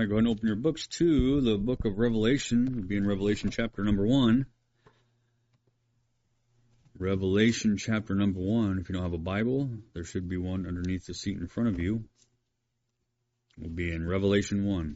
right, go ahead and open your books to the book of Revelation. We'll be in Revelation chapter number 1. Revelation chapter number 1. If you don't have a Bible, there should be one underneath the seat in front of you. We'll be in Revelation 1.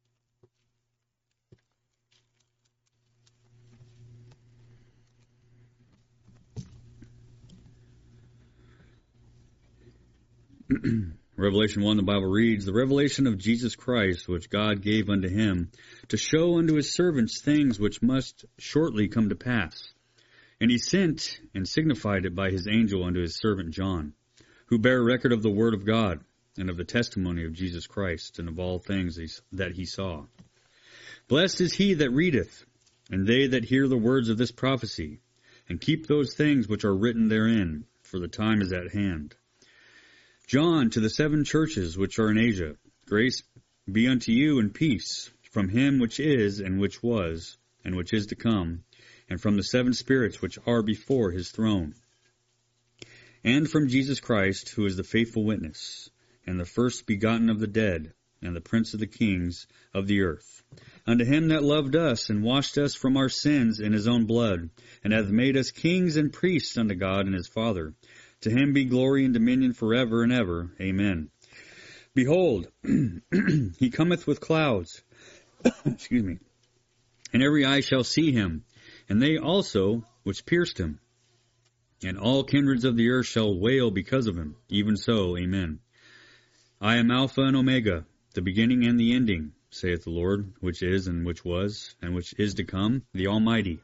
Revelation 1, the Bible reads, "The revelation of Jesus Christ, which God gave unto him, to show unto his servants things which must shortly come to pass. And he sent and signified it by his angel unto his servant John, who bare record of the word of God, and of the testimony of Jesus Christ, and of all things that he saw. Blessed is he that readeth, and they that hear the words of this prophecy, and keep those things which are written therein, for the time is at hand. John, to the 7 churches which are in Asia, grace be unto you and peace, from him which is, and which was, and which is to come, and from the 7 spirits which are before his throne, and from Jesus Christ, who is the faithful witness, and the first begotten of the dead, and the prince of the kings of the earth. Unto him that loved us, and washed us from our sins in his own blood, and hath made us kings and priests unto God and his Father. To him be glory and dominion forever and ever. Amen. Behold, he cometh with clouds, excuse me, and every eye shall see him, and they also which pierced him. And all kindreds of the earth shall wail because of him. Even so, amen. I am Alpha and Omega, the beginning and the ending, saith the Lord, which is and which was and which is to come, the Almighty.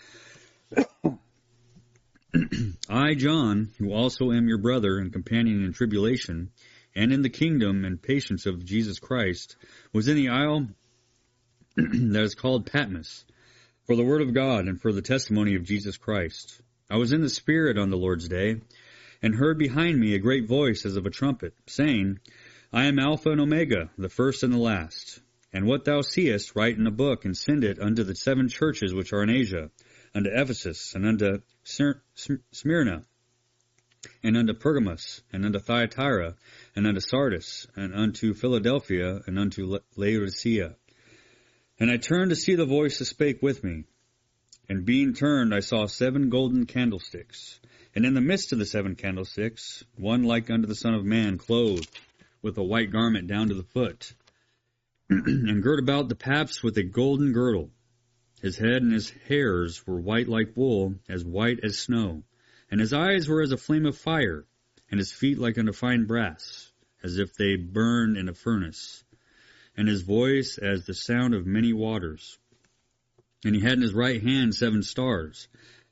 I, John, who also am your brother and companion in tribulation, and in the kingdom and patience of Jesus Christ, was in the isle that is called Patmos, for the word of God and for the testimony of Jesus Christ. I was in the Spirit on the Lord's day, and heard behind me a great voice as of a trumpet, saying, I am Alpha and Omega, the first and the last. And what thou seest, write in a book, and send it unto the 7 churches which are in Asia, unto Ephesus, and unto Smyrna, and unto Pergamos, and unto Thyatira, and unto Sardis, and unto Philadelphia, and unto Laodicea. And I turned to see the voice that spake with me. And being turned, I saw 7 golden candlesticks. And in the midst of the 7 candlesticks, one like unto the Son of Man, clothed with a white garment down to the foot, and girt about the paps with a golden girdle. His head and his hairs were white like wool, as white as snow. And his eyes were as a flame of fire, and his feet like unto fine brass, as if they burned in a furnace. And his voice as the sound of many waters. And he had in his right hand 7 stars.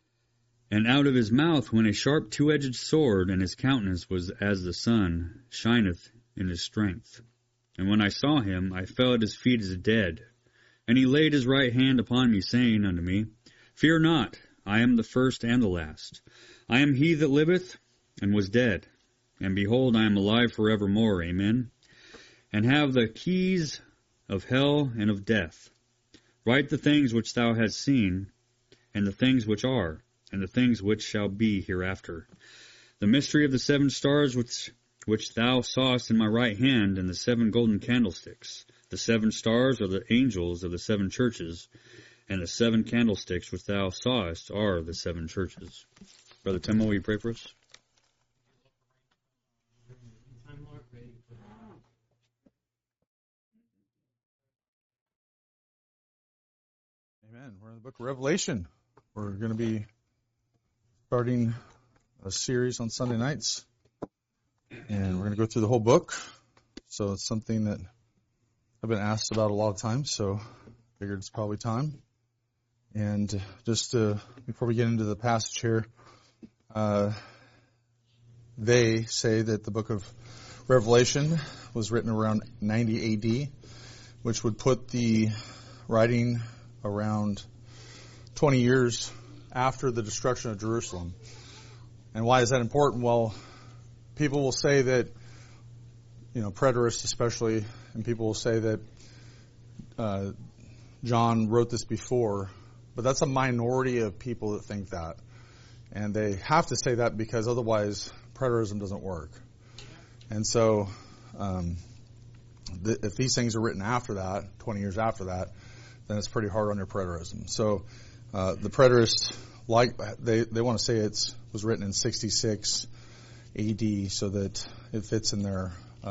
And out of his mouth went a sharp 2-edged sword, and his countenance was as the sun shineth in his strength. And when I saw him, I fell at his feet as dead. And he laid his right hand upon me, saying unto me, Fear not, I am the first and the last. I am he that liveth and was dead. And behold, I am alive forevermore. Amen. And have the keys of hell and of death. Write the things which thou hast seen, and the things which are, and the things which shall be hereafter. The mystery of the 7 stars which thou sawest in my right hand, and the 7 golden candlesticks. The 7 stars are the angels of the 7 churches, and the 7 candlesticks which thou sawest are the 7 churches. Brother Tim, will you pray for us? Amen. We're in the book of Revelation. We're going to be starting a series on Sunday nights, and we're going to go through the whole book. So it's something that I've been asked about a lot of times, so I figured it's probably time. And just before we get into the passage here, they say that the book of Revelation was written around 90 AD, which would put the writing around 20 years after the destruction of Jerusalem. And why is that important? Well, people will say that, preterists especially, and people will say that John wrote this before, but that's a minority of people that think that. And they have to say that because otherwise preterism doesn't work. And so if these things are written after that, 20 years after that, then it's pretty hard on your preterism. So the preterists, they want to say it was written in 66 AD so that it fits in their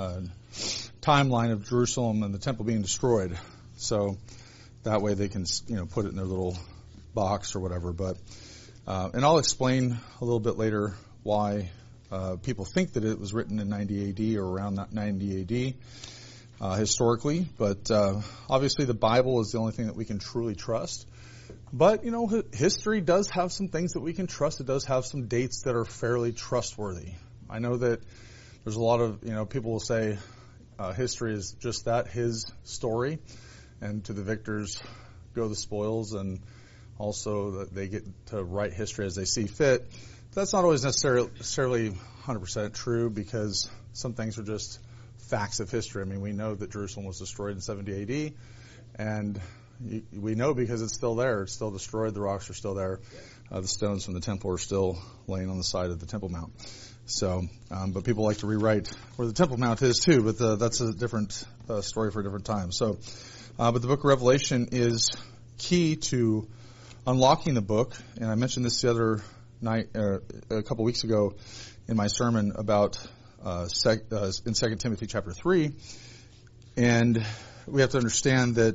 timeline of Jerusalem and the temple being destroyed. So that way they can, put it in their little box or whatever. But and I'll explain a little bit later why people think that it was written in 90 AD or around 90 AD historically. But obviously the Bible is the only thing that we can truly trust. But, history does have some things that we can trust. It does have some dates that are fairly trustworthy. I know that there's a lot of, people will say history is just that, his story, and to the victors go the spoils, and also that they get to write history as they see fit. That's not always necessarily 100% true, because some things are just facts of history. I mean, we know that Jerusalem was destroyed in 70 AD, and we know because it's still there. It's still destroyed. The rocks are still there. The stones from the temple are still laying on the side of the Temple Mount. So, but people like to rewrite where the Temple Mount is too, but that's a different story for a different time. So, but the book of Revelation is key to unlocking the book. And I mentioned this the other night, a couple weeks ago in my sermon about in 2 Timothy chapter 3. And we have to understand that,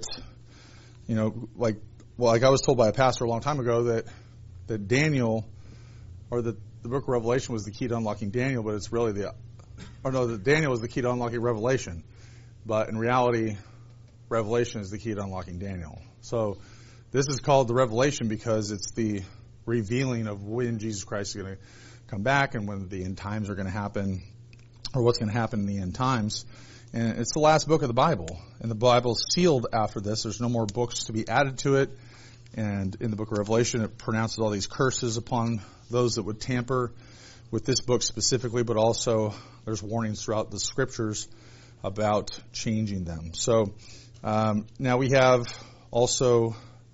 like I was told by a pastor a long time ago that Daniel, or the book of Revelation was the key to unlocking Daniel, but it's really that Daniel was the key to unlocking Revelation. But in reality, Revelation is the key to unlocking Daniel. So this is called the Revelation because it's the revealing of when Jesus Christ is going to come back and when the end times are going to happen, or what's going to happen in the end times. And it's the last book of the Bible. And the Bible's sealed after this. There's no more books to be added to it. And in the book of Revelation, it pronounces all these curses upon those that would tamper with this book specifically, but also there's warnings throughout the scriptures about changing them. So now we have also,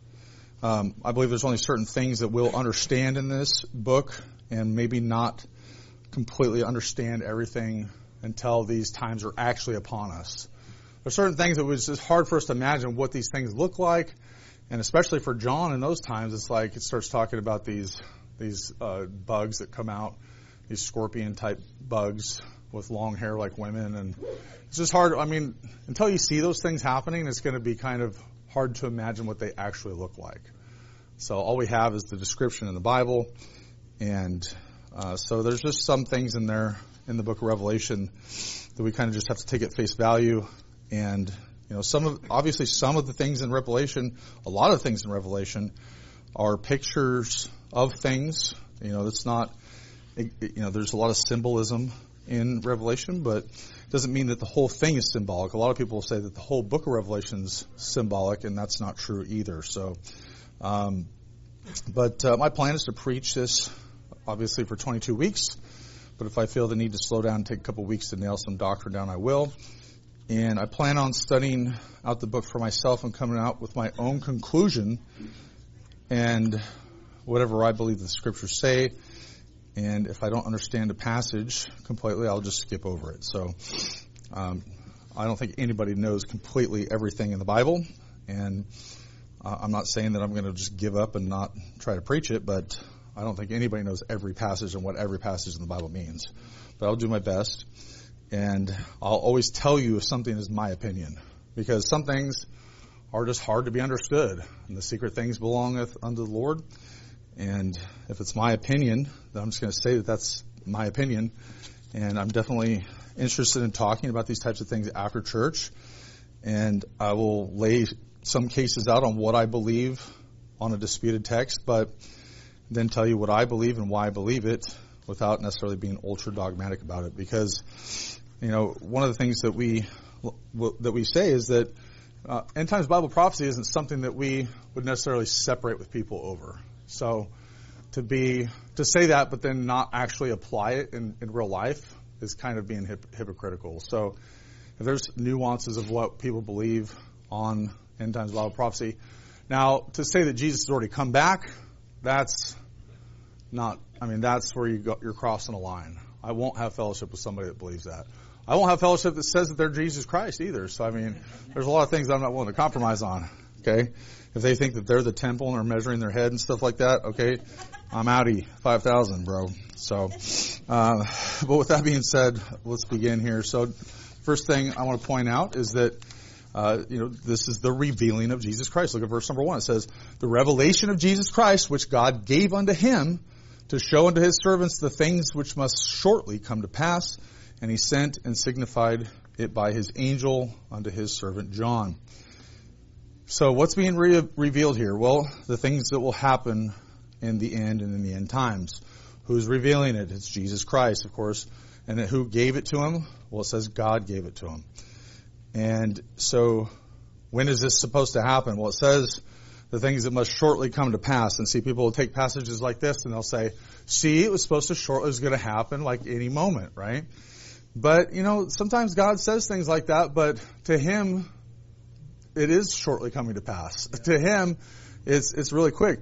I believe there's only certain things that we'll understand in this book, and maybe not completely understand everything until these times are actually upon us. There's certain things that was just hard for us to imagine what these things look like, and especially for John in those times, it's like it starts talking about these bugs that come out, these scorpion-type bugs with long hair like women, and it's just hard. I mean, until you see those things happening, it's going to be kind of hard to imagine what they actually look like. So all we have is the description in the Bible, and so there's just some things in there in the book of Revelation that we kind of just have to take at face value. And some of the things in Revelation, a lot of things in Revelation, are pictures of things. It's not. There's a lot of symbolism in Revelation, but it doesn't mean that the whole thing is symbolic. A lot of people say that the whole book of Revelation is symbolic, and that's not true either. So, but my plan is to preach this, obviously, for 22 weeks. But if I feel the need to slow down and take a couple weeks to nail some doctrine down, I will. And I plan on studying out the book for myself and coming out with my own conclusion and whatever I believe the scriptures say. And if I don't understand a passage completely, I'll just skip over it. So I don't think anybody knows completely everything in the Bible. And I'm not saying that I'm going to just give up and not try to preach it, but I don't think anybody knows every passage and what every passage in the Bible means. But I'll do my best. And I'll always tell you if something is my opinion, because some things are just hard to be understood, and the secret things belongeth unto the Lord. And if it's my opinion, then I'm just going to say that that's my opinion. And I'm definitely interested in talking about these types of things after church. And I will lay some cases out on what I believe on a disputed text, but then tell you what I believe and why I believe it without necessarily being ultra dogmatic about it. Because, one of the things that we say is that end times Bible prophecy isn't something that we would necessarily separate with people over. So to say that but then not actually apply it in real life is kind of being hypocritical. So if there's nuances of what people believe on end times Bible prophecy. Now, to say that Jesus has already come back, that's where you're crossing a line. I won't have fellowship with somebody that believes that. I won't have fellowship that says that they're Jesus Christ either. So, I mean, there's a lot of things I'm not willing to compromise on, okay? If they think that they're the temple and are measuring their head and stuff like that, okay, I'm outie, 5,000, bro. So, but with that being said, let's begin here. So, first thing I want to point out is that, this is the revealing of Jesus Christ. Look at verse number 1. It says, the revelation of Jesus Christ, which God gave unto him to show unto his servants the things which must shortly come to pass. And he sent and signified it by his angel unto his servant John. So what's being revealed here? Well, the things that will happen in the end and in the end times. Who's revealing it? It's Jesus Christ, of course. And who gave it to him? Well, it says God gave it to him. And so when is this supposed to happen? Well, it says the things that must shortly come to pass. And see, people will take passages like this and they'll say, see, it was going to happen like any moment, right? But, sometimes God says things like that, but to him, it is shortly coming to pass. To him, it's really quick.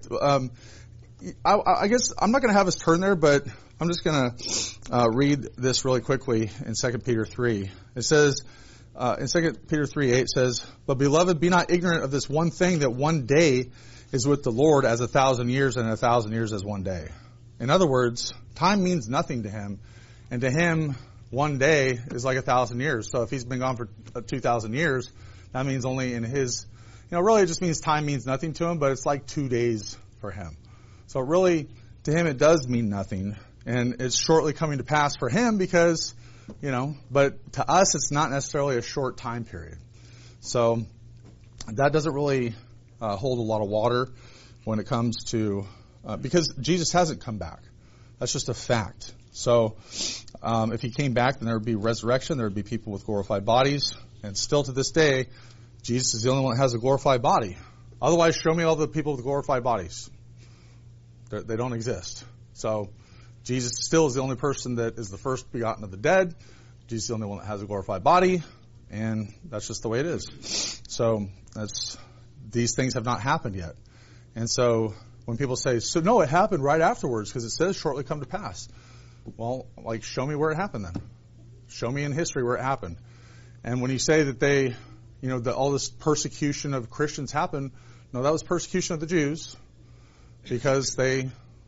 I guess I'm not going to have us turn there, but I'm just going to read this really quickly in 2 Peter 3. It says, in 2 Peter 3:8 says, but beloved, be not ignorant of this one thing, that one day is with the Lord as 1,000 years, and 1,000 years as one day. In other words, time means nothing to him, and to him, one day is like 1,000 years. So if he's been gone for 2,000 years, that means only in his, really it just means time means nothing to him, but it's like 2 days for him. So really, to him it does mean nothing. And it's shortly coming to pass for him because, but to us it's not necessarily a short time period. So that doesn't really hold a lot of water when it comes to, because Jesus hasn't come back. That's just a fact. So if he came back, then there would be resurrection. There would be people with glorified bodies. And still to this day, Jesus is the only one that has a glorified body. Otherwise, show me all the people with glorified bodies. They don't exist. So Jesus still is the only person that is the first begotten of the dead. Jesus is the only one that has a glorified body. And that's just the way it is. So these things have not happened yet. And so when people say, so no, it happened right afterwards because it says shortly come to pass. Well, show me where it happened then. Show me in history where it happened. And when you say that they, that all this persecution of Christians happened, no, that was persecution of the Jews because they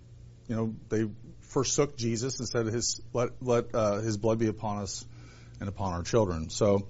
forsook Jesus and said let his blood be upon us and upon our children. So,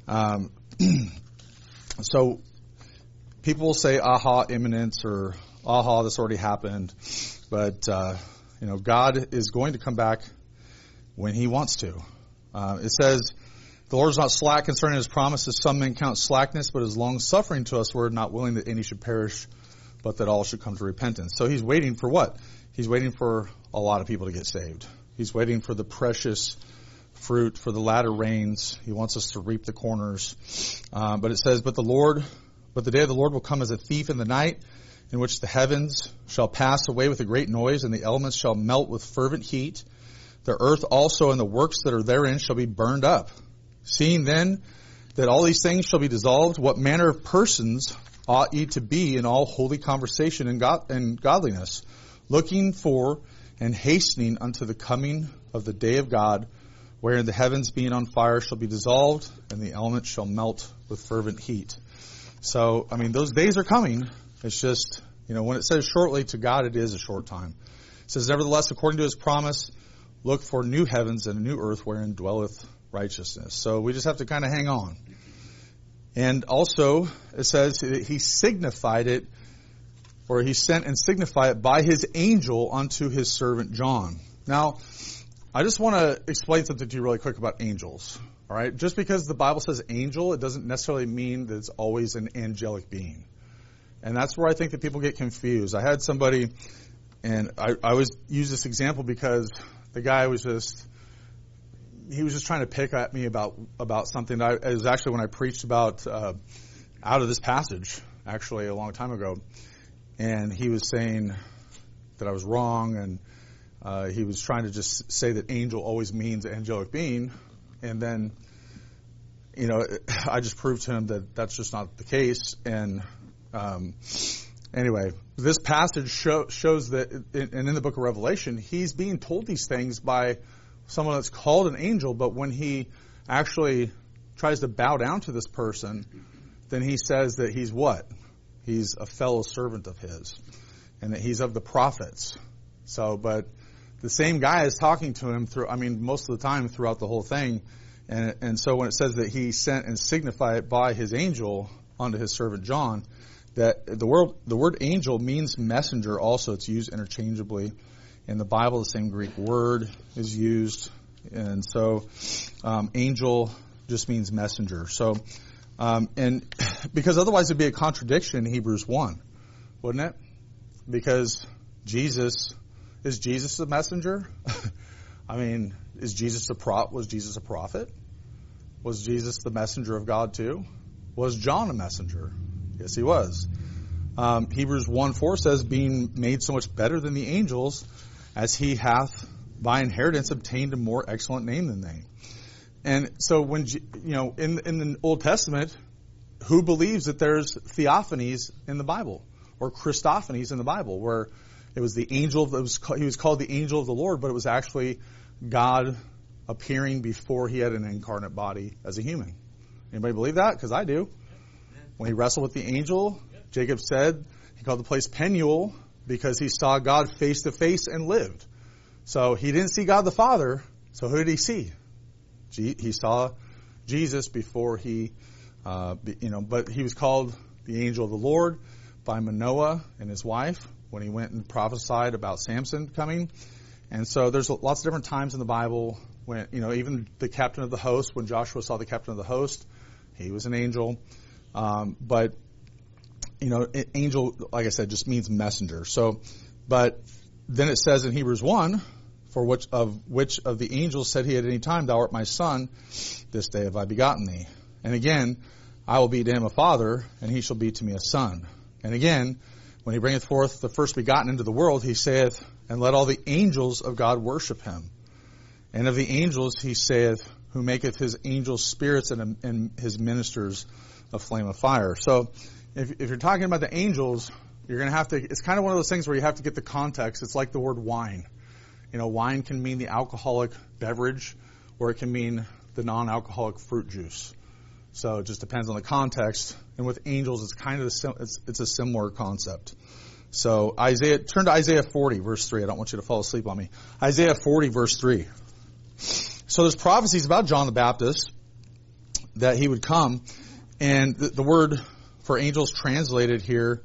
so people will say, aha, imminent, or aha, this already happened. But, God is going to come back when he wants to. It says, the Lord is not slack concerning his promises. Some men count slackness, but is long suffering to us. We're not willing that any should perish, but that all should come to repentance. So he's waiting for what? He's waiting for a lot of people to get saved. He's waiting for the precious fruit, for the latter rains. He wants us to reap the corners. But it says, but the day of the Lord will come as a thief in the night, in which the heavens shall pass away with a great noise, and the elements shall melt with fervent heat. The earth also and the works that are therein shall be burned up. Seeing then that all these things shall be dissolved, what manner of persons ought ye to be in all holy conversation and godliness, looking for and hastening unto the coming of the day of God, wherein the heavens being on fire shall be dissolved, and the elements shall melt with fervent heat. So, those days are coming. It's just, when it says shortly, to God it is a short time. It says, nevertheless, according to his promise, look for new heavens and a new earth wherein dwelleth righteousness. So we just have to kind of hang on. And also, it says that he signified it, or he sent and signified it by his angel unto his servant John. Now, I just want to explain something to you really quick about angels. All right? Just because the Bible says angel, it doesn't necessarily mean that it's always an angelic being. And that's where I think that people get confused. I had somebody, and I always use this example because the guy was just trying to pick at me about something. It was actually when I preached about out of this passage, actually a long time ago. And he was saying that I was wrong, and he was trying to just say that angel always means angelic being. And then, I just proved to him that that's just not the case. And anyway, this passage shows that, and in the book of Revelation, he's being told these things by someone that's called an angel, but when he actually tries to bow down to this person, then he says that he's what? He's a fellow servant of his, and that he's of the prophets. So, but the same guy is talking to him most of the time throughout the whole thing. And so when it says that he sent and signified by his angel unto his servant John, that the word angel means messenger also. It's used interchangeably. In the Bible, the same Greek word is used. And so angel just means messenger. So, and because otherwise it'd be a contradiction in Hebrews 1, wouldn't it? Because is Jesus a messenger? Was Jesus a prophet? Was Jesus the messenger of God too? Was John a messenger? Yes, he was. Hebrews 1:4 says, being made so much better than the angels, as he hath by inheritance obtained a more excellent name than they. And so when, in the Old Testament, who believes that there's theophanies in the Bible or Christophanies in the Bible, where it was the angel, he was called the angel of the Lord, but it was actually God appearing before he had an incarnate body as a human. Anybody believe that? Because I do. When he wrestled with the angel, Jacob said he called the place Peniel because he saw God face to face and lived. So he didn't see God the Father. So who did he see? He saw Jesus before but he was called the angel of the Lord by Manoah and his wife when he went and prophesied about Samson coming. And so there's lots of different times in the Bible when, even the captain of the host, when Joshua saw the captain of the host, he was an angel. But angel, like I said, just means messenger. So, but then it says in Hebrews 1, for which of the angels said he at any time, thou art my son, this day have I begotten thee. And again, I will be to him a father, and he shall be to me a son. And again, when he bringeth forth the first begotten into the world, he saith, and let all the angels of God worship him. And of the angels he saith, who maketh his angels spirits and his ministers a flame of fire. So if you're talking about the angels, you're going to have to, it's kind of one of those things where you have to get the context. It's like the word wine. Wine can mean the alcoholic beverage, or it can mean the non-alcoholic fruit juice. So it just depends on the context. And with angels, it's kind of it's a similar concept. So turn to Isaiah 40, verse 3. I don't want you to fall asleep on me. Isaiah 40, verse 3. So there's prophecies about John the Baptist that he would come, and the word for angels translated here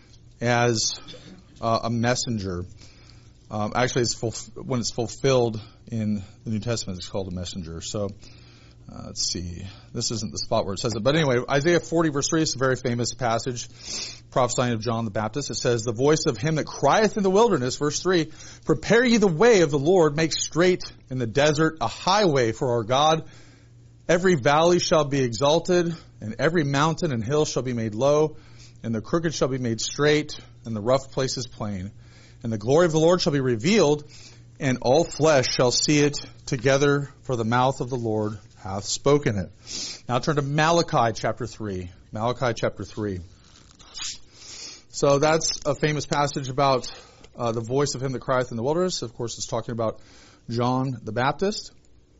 as a messenger. Actually, when it's fulfilled in the New Testament, it's called a messenger. So let's see. This isn't the spot where it says it. But anyway, Isaiah 40, verse 3 is a very famous passage prophesying of John the Baptist. It says, the voice of him that crieth in the wilderness, verse 3, prepare ye the way of the Lord, make straight in the desert a highway for our God. Every valley shall be exalted, and every mountain and hill shall be made low, and the crooked shall be made straight, and the rough places plain. And the glory of the Lord shall be revealed, and all flesh shall see it together, for the mouth of the Lord hath spoken it. Now turn to Malachi chapter 3. Malachi chapter 3. So that's a famous passage about the voice of him that crieth in the wilderness. Of course, it's talking about John the Baptist.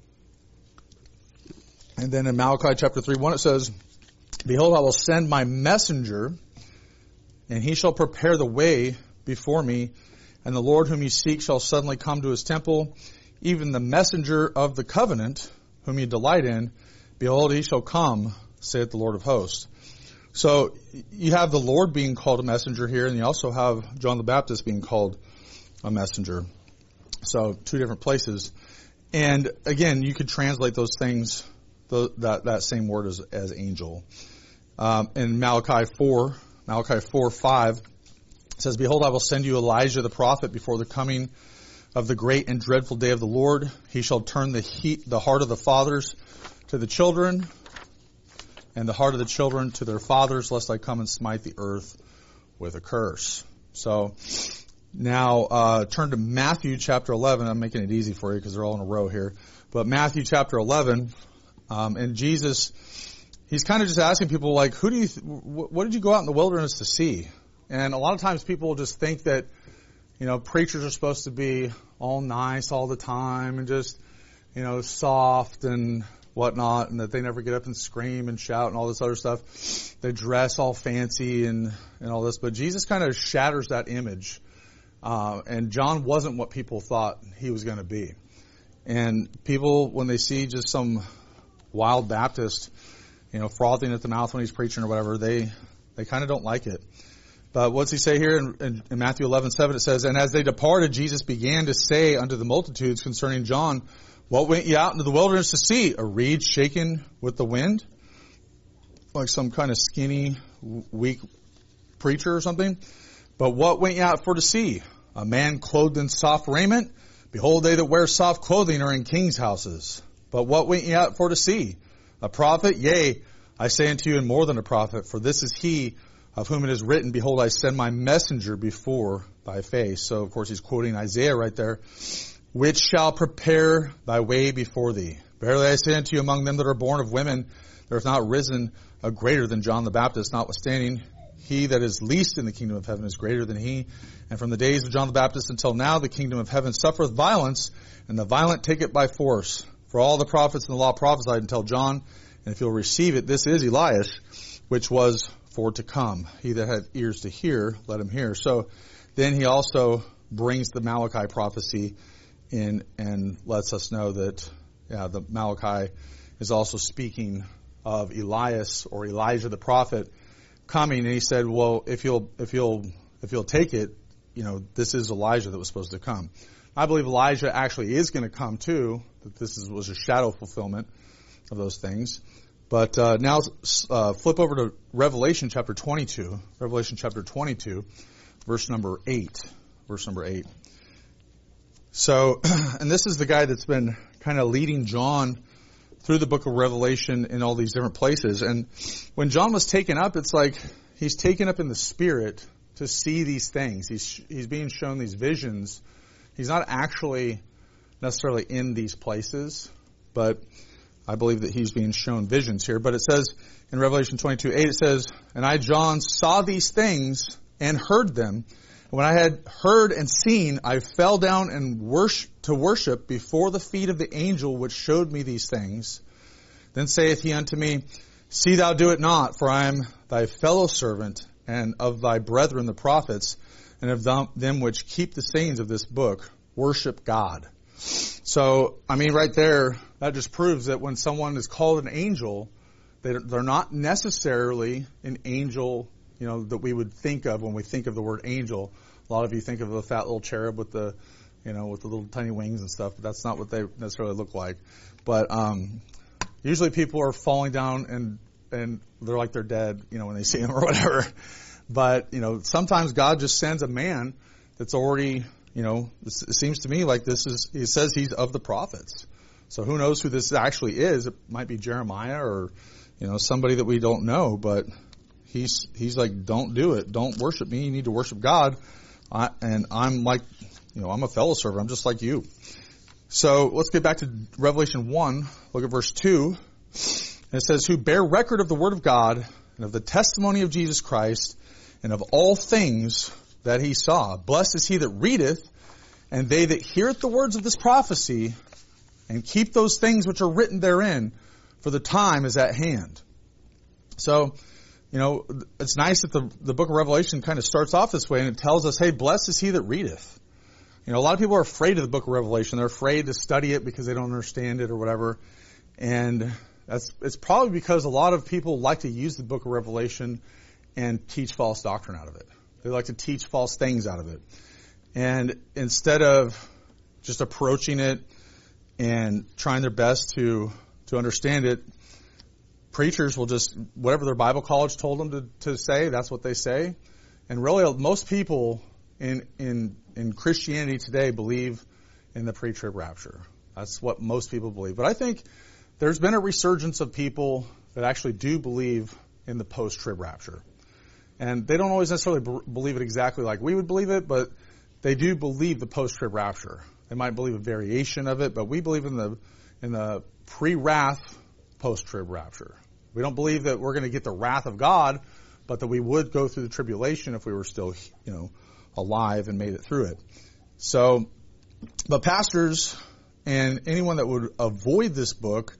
And then in Malachi chapter 3:1 it says, behold, I will send my messenger, and he shall prepare the way before me, and the Lord whom ye seek shall suddenly come to his temple, even the messenger of the covenant, whom ye delight in. Behold, he shall come, saith the Lord of hosts. So you have the Lord being called a messenger here, and you also have John the Baptist being called a messenger. So two different places. And again, you could translate those things, that same word as angel. In Malachi 4:5, it says, behold, I will send you Elijah the prophet before the coming of the great and dreadful day of the Lord. He shall turn the heart of the fathers to the children, and the heart of the children to their fathers, lest I come and smite the earth with a curse. So now turn to Matthew chapter 11. I'm making it easy for you because they're all in a row here. But Matthew chapter 11, and Jesus, he's kind of just asking people like, what did you go out in the wilderness to see? And a lot of times people just think that, preachers are supposed to be all nice all the time and just, soft and whatnot, and that they never get up and scream and shout and all this other stuff. They dress all fancy and all this. But Jesus kind of shatters that image. And John wasn't what people thought he was going to be. And people, when they see just some wild Baptist, frothing at the mouth when he's preaching or whatever, they kind of don't like it. But what's he say here in Matthew 11:7? It says, "And as they departed, Jesus began to say unto the multitudes concerning John, What went ye out into the wilderness to see? A reed shaken with the wind?" Like some kind of skinny, weak preacher or something. "But what went ye out for to see? A man clothed in soft raiment? Behold, they that wear soft clothing are in kings' houses. But what went ye out for to see? A prophet? Yea, I say unto you, and more than a prophet, for this is he of whom it is written, Behold, I send my messenger before thy face." So, of course, he's quoting Isaiah right there. "Which shall prepare thy way before thee. Verily I say unto you, among them that are born of women, there hath not risen a greater than John the Baptist. Notwithstanding, he that is least in the kingdom of heaven is greater than he. And from the days of John the Baptist until now, the kingdom of heaven suffereth violence, and the violent take it by force. For all the prophets and the law prophesied until John, and if you'll receive it, this is Elias, which was for to come. He that had ears to hear, let him hear." So then he also brings the Malachi prophecy in and lets us know that, the Malachi is also speaking of Elias or Elijah the prophet coming. And he said, well, if you'll take it, this is Elijah that was supposed to come. I believe Elijah actually is going to come too, that this was a shadow fulfillment of those things. But now flip over to Revelation chapter 22. Revelation chapter 22, verse number 8. Verse number 8. So, and this is the guy that's been kind of leading John through the book of Revelation in all these different places. And when John was taken up, it's like he's taken up in the spirit to see these things. He's being shown these visions. He's not actually necessarily in these places, but I believe that he's being shown visions here. But it says in Revelation 22:8, it says, "And I, John, saw these things and heard them. And when I had heard and seen, I fell down and worship before the feet of the angel which showed me these things. Then saith he unto me, See thou do it not, for I am thy fellow servant, and of thy brethren the prophets, and of them which keep the sayings of this book, worship God." So, right there, that just proves that when someone is called an angel, they're not necessarily an angel, that we would think of when we think of the word angel. A lot of you think of the fat little cherub with the little tiny wings and stuff, but that's not what they necessarily look like. But usually people are falling down and they're like they're dead, when they see them or whatever. But, sometimes God just sends a man that's already, it seems to me like he says he's of the prophets. So who knows who this actually is? It might be Jeremiah or, somebody that we don't know, but he's like, don't do it. Don't worship me. You need to worship God. And I'm like, I'm a fellow servant. I'm just like you. So let's get back to Revelation 1. Look at verse 2. And it says, "Who bear record of the word of God and of the testimony of Jesus Christ and of all things that he saw. Blessed is he that readeth, and they that heareth the words of this prophecy, and keep those things which are written therein, for the time is at hand." So, it's nice that the book of Revelation kind of starts off this way, and it tells us, hey, blessed is he that readeth. A lot of people are afraid of the book of Revelation. They're afraid to study it because they don't understand it or whatever. And it's probably because a lot of people like to use the book of Revelation and teach false doctrine out of it. They like to teach false things out of it. And instead of just approaching it and trying their best to understand it, preachers will just, whatever their Bible college told them to say, that's what they say. And really, most people in Christianity today believe in the pre-trib rapture. That's what most people believe. But I think there's been a resurgence of people that actually do believe in the post-trib rapture. And they don't always necessarily believe it exactly like we would believe it, but they do believe the post-trib rapture. They might believe a variation of it, but we believe in the pre-wrath post-trib rapture. We don't believe that we're going to get the wrath of God, but that we would go through the tribulation if we were still, alive and made it through it. So, but pastors and anyone that would avoid this book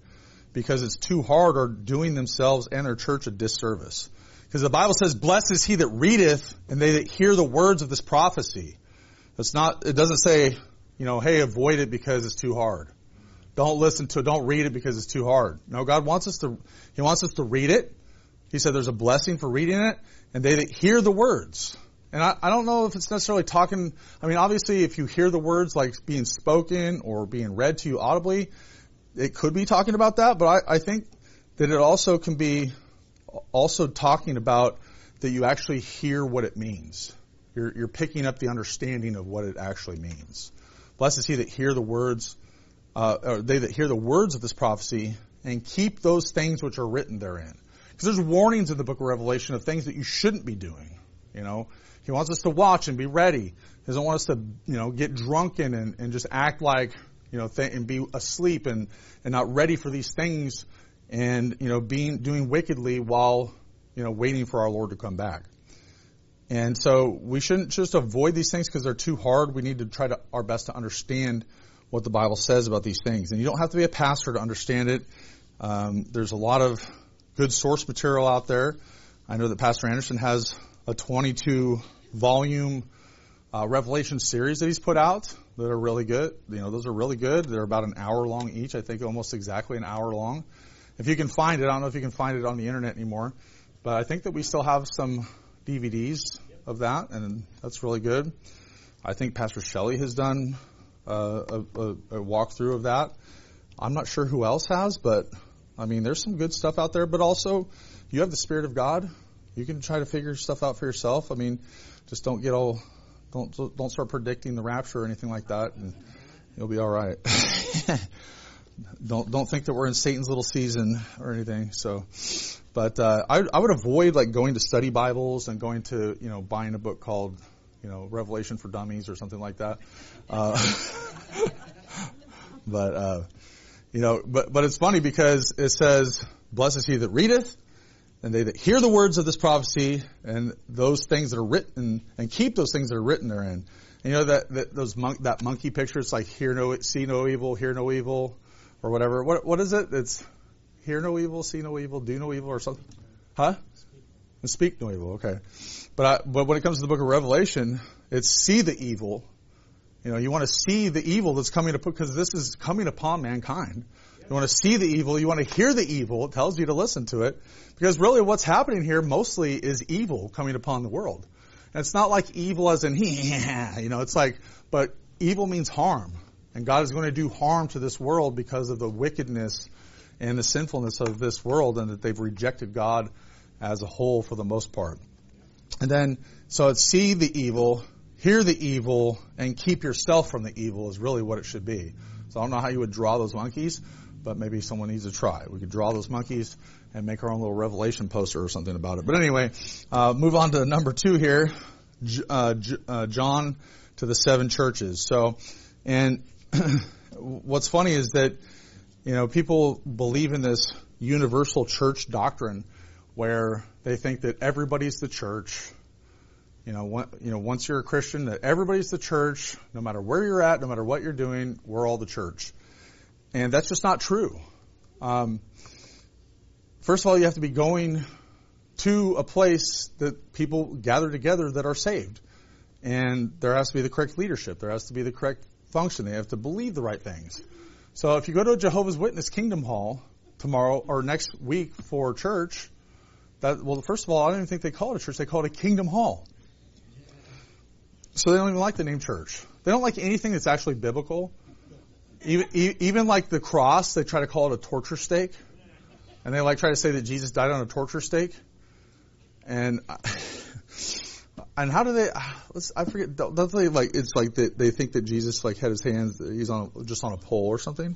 because it's too hard or doing themselves and their church a disservice. Because the Bible says, blessed is he that readeth and they that hear the words of this prophecy. It doesn't say, hey, avoid it because it's too hard. Don't listen to it. Don't read it because it's too hard. No, God wants us to read it. He said there's a blessing for reading it, and they that hear the words. And I don't know if it's necessarily talking, obviously if you hear the words like being spoken or being read to you audibly, it could be talking about that, but I think that it also can be also talking about that you actually hear what it means. You're picking up the understanding of what it actually means. Blessed is he that hear the words, or they that hear the words of this prophecy and keep those things which are written therein. Because there's warnings in the book of Revelation of things that you shouldn't be doing. He wants us to watch and be ready. He doesn't want us to, get drunken and just act like, and be asleep and not ready for these things and, doing wickedly while, waiting for our Lord to come back. And so we shouldn't just avoid these things because they're too hard. We need to try our best to understand what the Bible says about these things. And you don't have to be a pastor to understand it. There's a lot of good source material out there. I know that Pastor Anderson has a 22-volume Revelation series that he's put out that are really good. Those are really good. They're about an hour long each. I think almost exactly an hour long. If you can find it, I don't know if you can find it on the internet anymore, but I think that we still have some DVDs of that, and that's really good. I think Pastor Shelley has done a walkthrough of that. I'm not sure who else has, but there's some good stuff out there. But also, you have the Spirit of God. You can try to figure stuff out for yourself. Just don't get don't start predicting the rapture or anything like that, and you'll be all right. Don't think that we're in Satan's little season or anything. So, but I would avoid going to study Bibles and going to buying a book called Revelation for Dummies or something like that. But it's funny because it says, blessed is he that readeth, and they that hear the words of this prophecy, and those things that are written, and keep those things that are written therein. And that monkey picture, it's like see no evil, hear no evil, or whatever. What is it? It's hear no evil, see no evil, do no evil, or something. Huh? And speak no evil. Okay. But when it comes to the book of Revelation, it's see the evil. You want to see the evil that's coming because this is coming upon mankind. You want to see the evil. You want to hear the evil. It tells you to listen to it. Because really what's happening here mostly is evil coming upon the world. And it's not like evil as in, it's like, but evil means harm. And God is going to do harm to this world because of the wickedness and the sinfulness of this world, and that they've rejected God as a whole for the most part. And then, so it's see the evil, hear the evil, and keep yourself from the evil is really what it should be. So I don't know how you would draw those monkeys, but maybe someone needs to try. We could draw those monkeys and make our own little Revelation poster or something about it. But anyway, move on to number 2 here, John to the 7 churches. So, and what's funny is that, people believe in this universal church doctrine where they think that everybody's the church. Once you're a Christian, that everybody's the church, no matter where you're at, no matter what you're doing, we're all the church. And that's just not true. First of all, you have to be going to a place that people gather together that are saved. And there has to be the correct leadership. There has to be the correct function. They have to believe the right things. So if you go to a Jehovah's Witness Kingdom Hall tomorrow or next week for church, first of all, I don't even think they call it a church. They call it a Kingdom Hall. So they don't even like the name church. They don't like anything that's actually biblical. Even like the cross, they try to call it a torture stake. And they try to say that Jesus died on a torture stake. And how do they, I forget, don't they it's like they think that Jesus had his hands, he's just on a pole or something.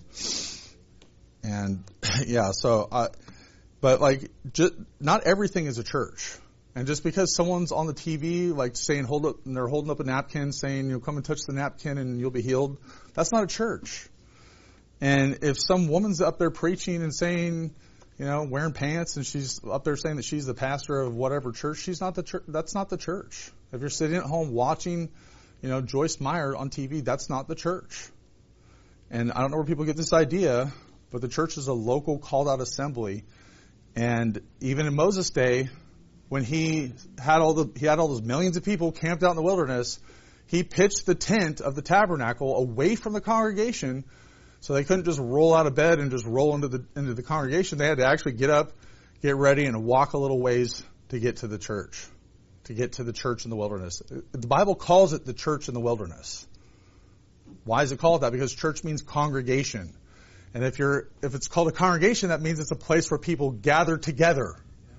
And yeah, so, but not everything is a church. And just because someone's on the TV, saying and they're holding up a napkin saying, come and touch the napkin and you'll be healed, that's not a church. And if some woman's up there preaching and saying, wearing pants, and she's up there saying that she's the pastor of whatever church, she's not the church. That's not the church. If you're sitting at home watching, Joyce Meyer on TV, that's not the church. And I don't know where people get this idea, but the church is a local called out assembly. And even in Moses' day, when he had all those millions of people camped out in the wilderness, he pitched the tent of the tabernacle away from the congregation, so they couldn't just roll out of bed and just roll into the congregation. They had to actually get up, get ready, and walk a little ways to get to the church, in the wilderness. The Bible calls it the church in the wilderness. Why is it called that? Because church means congregation. And if it's called a congregation, that means it's a place where people gather together.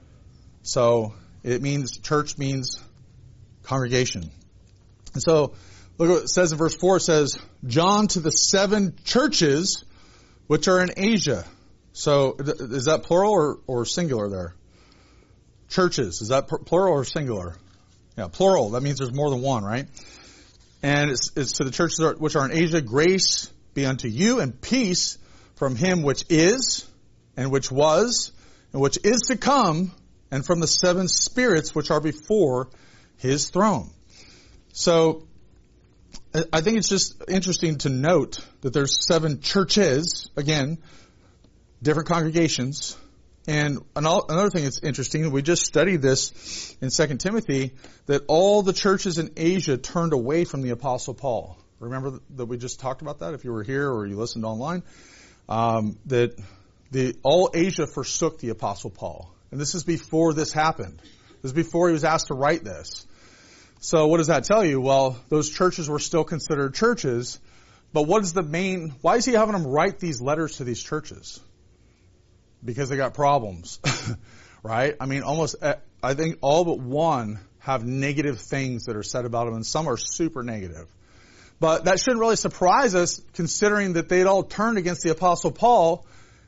So church means congregation. And so look what it says in verse 4. It says, John to the 7 churches which are in Asia. So is that plural or singular there? Churches. Is that plural or singular? Yeah, plural. That means there's more than one, right? And it's to the churches which are in Asia, grace be unto you and peace from him which is, and which was, and which is to come, and from the 7 spirits which are before his throne. So I think it's just interesting to note that there's 7 churches, again, different congregations. And another thing that's interesting, we just studied this in 2 Timothy, that all the churches in Asia turned away from the Apostle Paul. Remember that we just talked about that if you were here or you listened online? That all Asia forsook the Apostle Paul. And this is before this happened. This is before he was asked to write this. So what does that tell you? Well, those churches were still considered churches, but why is he having them write these letters to these churches? Because they got problems, right? I mean, I think all but one have negative things that are said about them, and some are super negative. But that shouldn't really surprise us, considering that they'd all turned against the Apostle Paul.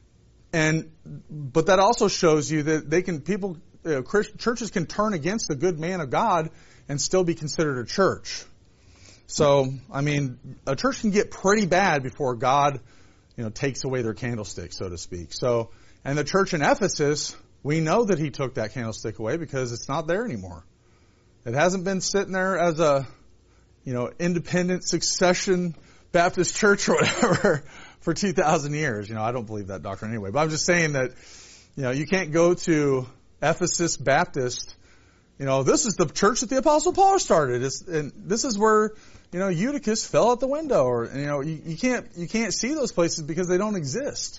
But that also shows you that churches can turn against the good man of God and still be considered a church. So, I mean, a church can get pretty bad before God, takes away their candlestick, so to speak. So, and the church in Ephesus, we know that he took that candlestick away because it's not there anymore. It hasn't been sitting there as a, independent succession Baptist church or whatever for 2,000 years. I don't believe that doctrine anyway. But I'm just saying that, you can't go to Ephesus Baptist. This is the church that the Apostle Paul started. And this is where, Eutychus fell out the window. Or, you can't see those places because they don't exist.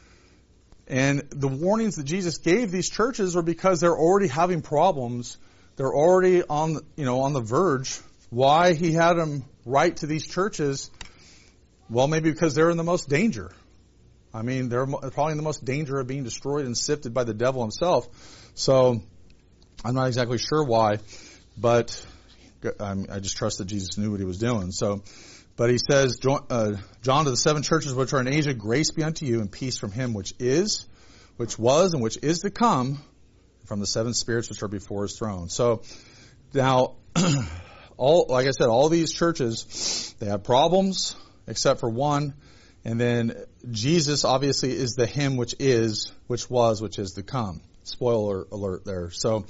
And the warnings that Jesus gave these churches are because they're already having problems. They're already on the verge. Why he had them write to these churches? Well, maybe because they're in the most danger. I mean, they're probably in the most danger of being destroyed and sifted by the devil himself. So I'm not exactly sure why, but I just trust that Jesus knew what he was doing. So, but he says, John to the 7 churches which are in Asia, grace be unto you and peace from him which is, which was, and which is to come, from the 7 spirits which are before his throne. So now, like I said, all these churches, they have problems except for one. And then Jesus obviously is the him which is, which was, which is to come. Spoiler alert there. So,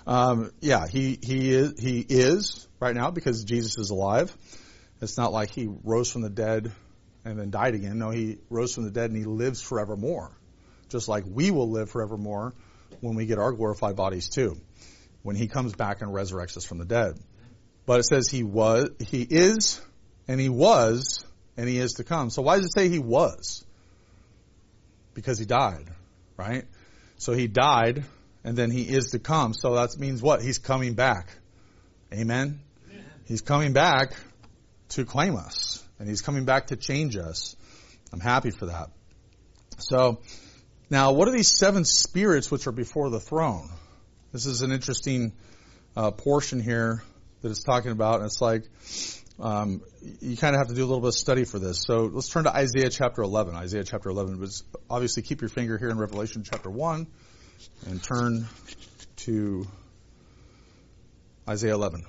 he is right now because Jesus is alive. It's not like he rose from the dead and then died again. No, he rose from the dead and he lives forevermore. Just like we will live forevermore when we get our glorified bodies too. When he comes back and resurrects us from the dead. But it says he is, and he was, and he is to come. So why does it say he was? Because he died, right? So he died, and then he is to come. So that means what? He's coming back. Amen? Yeah. He's coming back to claim us, and he's coming back to change us. I'm happy for that. So, now what are these 7 spirits which are before the throne? This is an interesting portion here that it's talking about, and it's like you kind of have to do a little bit of study for this. So let's turn to Isaiah chapter 11. Isaiah chapter 11 was obviously keep your finger here in Revelation chapter 1 and turn to Isaiah 11.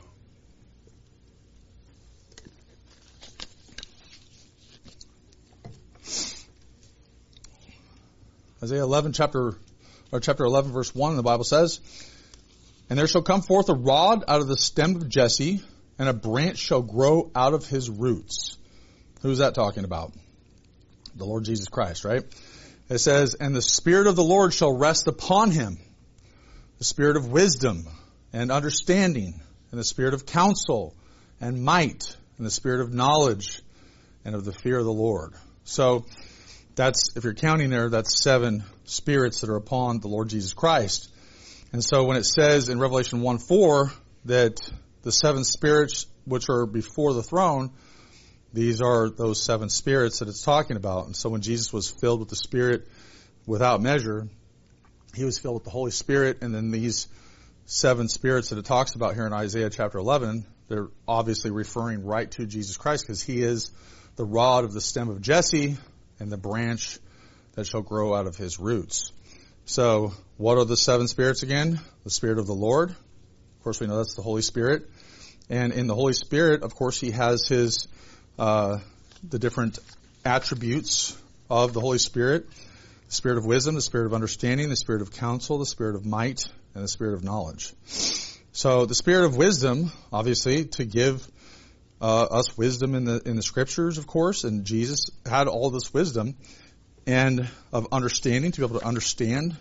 Isaiah 11 chapter 11 verse 1, the Bible says, "And there shall come forth a rod out of the stem of Jesse, and a branch shall grow out of his roots." Who's that talking about? The Lord Jesus Christ, right? It says, and the Spirit of the Lord shall rest upon him, the Spirit of wisdom and understanding, and the Spirit of counsel and might, and the Spirit of knowledge and of the fear of the Lord. So that's, if you're counting there, that's 7 spirits that are upon the Lord Jesus Christ. And so when it says in Revelation 1:4 that the 7 spirits which are before the throne, these are those 7 spirits that it's talking about. And so when Jesus was filled with the Spirit without measure, he was filled with the Holy Spirit, and then these 7 spirits that it talks about here in Isaiah chapter 11, they're obviously referring right to Jesus Christ, because he is the rod of the stem of Jesse and the branch that shall grow out of his roots. So what are the 7 spirits again? The Spirit of the Lord. Of course, we know that's the Holy Spirit. And in the Holy Spirit, of course, he has his the different attributes of the Holy Spirit: the Spirit of wisdom, the Spirit of understanding, the Spirit of counsel, the Spirit of might, and the Spirit of knowledge. So the Spirit of wisdom, obviously, to give us wisdom in the Scriptures, of course, and Jesus had all this wisdom, and of understanding, to be able to understand.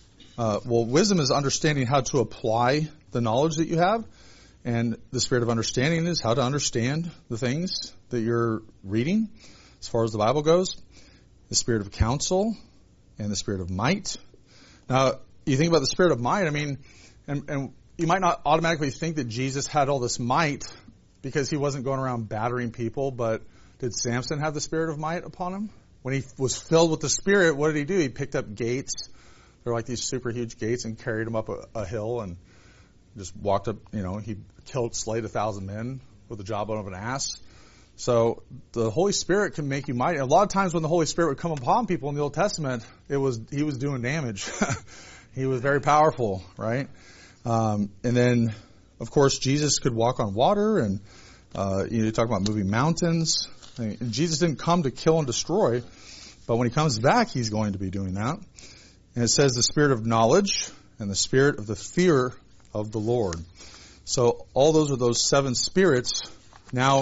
Wisdom is understanding how to apply the knowledge that you have, and the Spirit of understanding is how to understand the things that you're reading, as far as the Bible goes. The Spirit of counsel and the Spirit of might. Now, you think about the Spirit of might, I mean, and you might not automatically think that Jesus had all this might because he wasn't going around battering people, but did Samson have the Spirit of might upon him? When he was filled with the Spirit, what did he do? He picked up gates. They're like these super huge gates, and carried them up a hill and just walked up, he slayed 1,000 men with the jawbone of an ass. So the Holy Spirit can make you mighty. A lot of times when the Holy Spirit would come upon people in the Old Testament, he was doing damage. He was very powerful, right? And then, of course, Jesus could walk on water, and you talk about moving mountains. And Jesus didn't come to kill and destroy, but when he comes back, he's going to be doing that. And it says the Spirit of knowledge and the Spirit of the fear of the Lord. So all those are those 7 spirits. Now,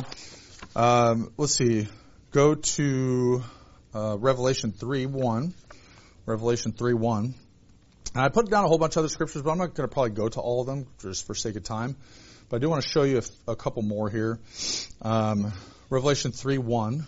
let's see. Go to Revelation 3:1. Revelation 3:1. And I put down a whole bunch of other scriptures, but I'm not going to probably go to all of them just for sake of time. But I do want to show you a couple more here. Revelation 3:1.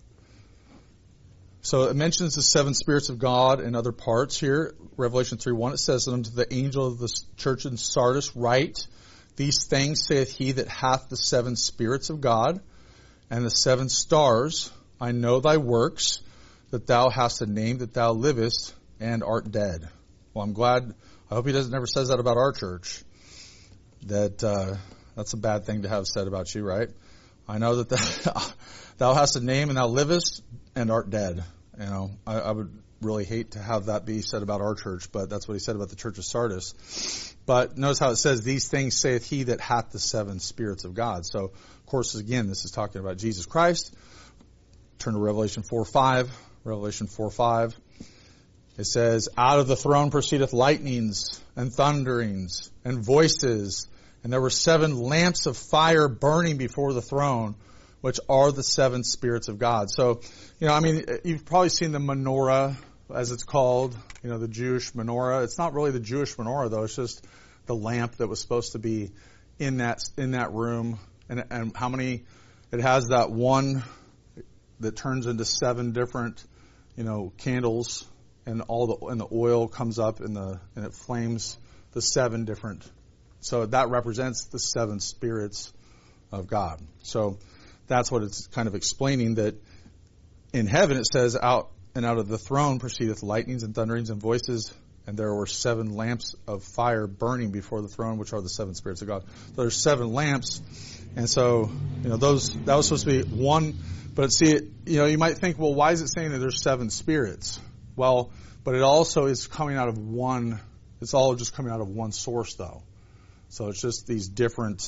So it mentions the 7 spirits of God in other parts here. Revelation 3:1, it says, unto the angel of the church in Sardis write, these things saith he that hath the 7 spirits of God and the 7 stars. I know thy works, that thou hast a name, that thou livest and art dead. Well, I'm glad. I hope he never says that about our church. That's a bad thing to have said about you, right? I know that thou hast a name and thou livest and art dead. I would really hate to have that be said about our church, but that's what he said about the church of Sardis. But notice how it says, these things saith he that hath the 7 spirits of God. So, of course, again, this is talking about Jesus Christ. Turn to Revelation 4:5. Revelation 4:5. It says, out of the throne proceedeth lightnings and thunderings and voices, and there were 7 lamps of fire burning before the throne, which are the 7 spirits of God. So, you've probably seen the menorah, as it's called, the Jewish menorah. It's not really the Jewish menorah, though. It's just the lamp that was supposed to be in that room. And how many, it has that one that turns into 7 different, candles, and the oil comes up and it flames the 7 different. So that represents the 7 spirits of God. So that's what it's kind of explaining, that in heaven it says, out of the throne proceedeth lightnings and thunderings and voices, and there were 7 lamps of fire burning before the throne, which are the 7 spirits of God. So there's 7 lamps, and so that was supposed to be one. But see, you might think, well, why is it saying that there's 7 spirits? Well, but it also is coming out of one. It's all just coming out of one source, though. So it's just these different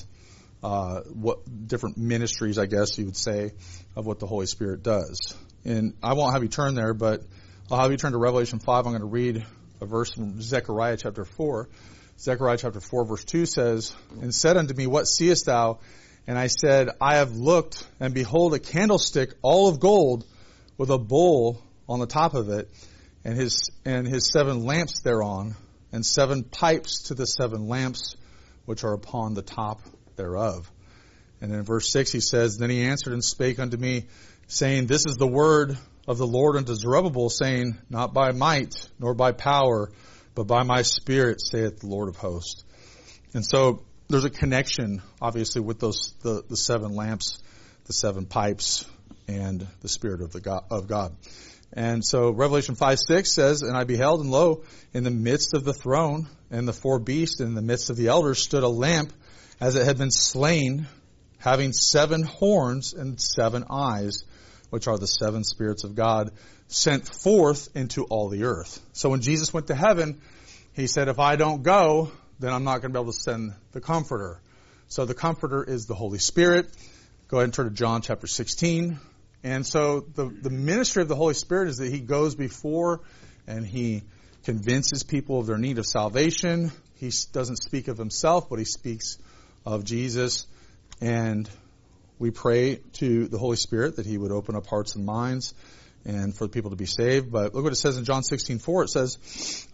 ministries, I guess you would say, of what the Holy Spirit does. And I won't have you turn there, but I'll have you turn to Revelation 5. I'm going to read a verse from Zechariah chapter 4. Zechariah chapter 4 verse 2 says, and said unto me, what seest thou? And I said, I have looked, and behold, a candlestick all of gold with a bowl on the top of it. and his 7 lamps thereon, and 7 pipes to the 7 lamps which are upon the top thereof. And in verse 6 he says, Then he answered and spake unto me, saying, This is the word of the Lord unto Zerubbabel, saying, Not by might, nor by power, but by my Spirit, saith the Lord of hosts. And so there's a connection, obviously, with those the 7 lamps, the 7 pipes, and the Spirit of God. And so Revelation 5:6 says, And I beheld, and lo, in the midst of the throne, and the 4 beasts, and in the midst of the elders, stood a lamp, as it had been slain, having 7 horns and 7 eyes, which are the 7 spirits of God, sent forth into all the earth. So when Jesus went to heaven, he said, if I don't go, then I'm not going to be able to send the Comforter. So the Comforter is the Holy Spirit. Go ahead and turn to John chapter 16. And so the ministry of the Holy Spirit is that he goes before and he convinces people of their need of salvation. He doesn't speak of himself, but he speaks of Jesus. And we pray to the Holy Spirit that he would open up hearts and minds and for people to be saved. But look what it says in John 16:4. It says,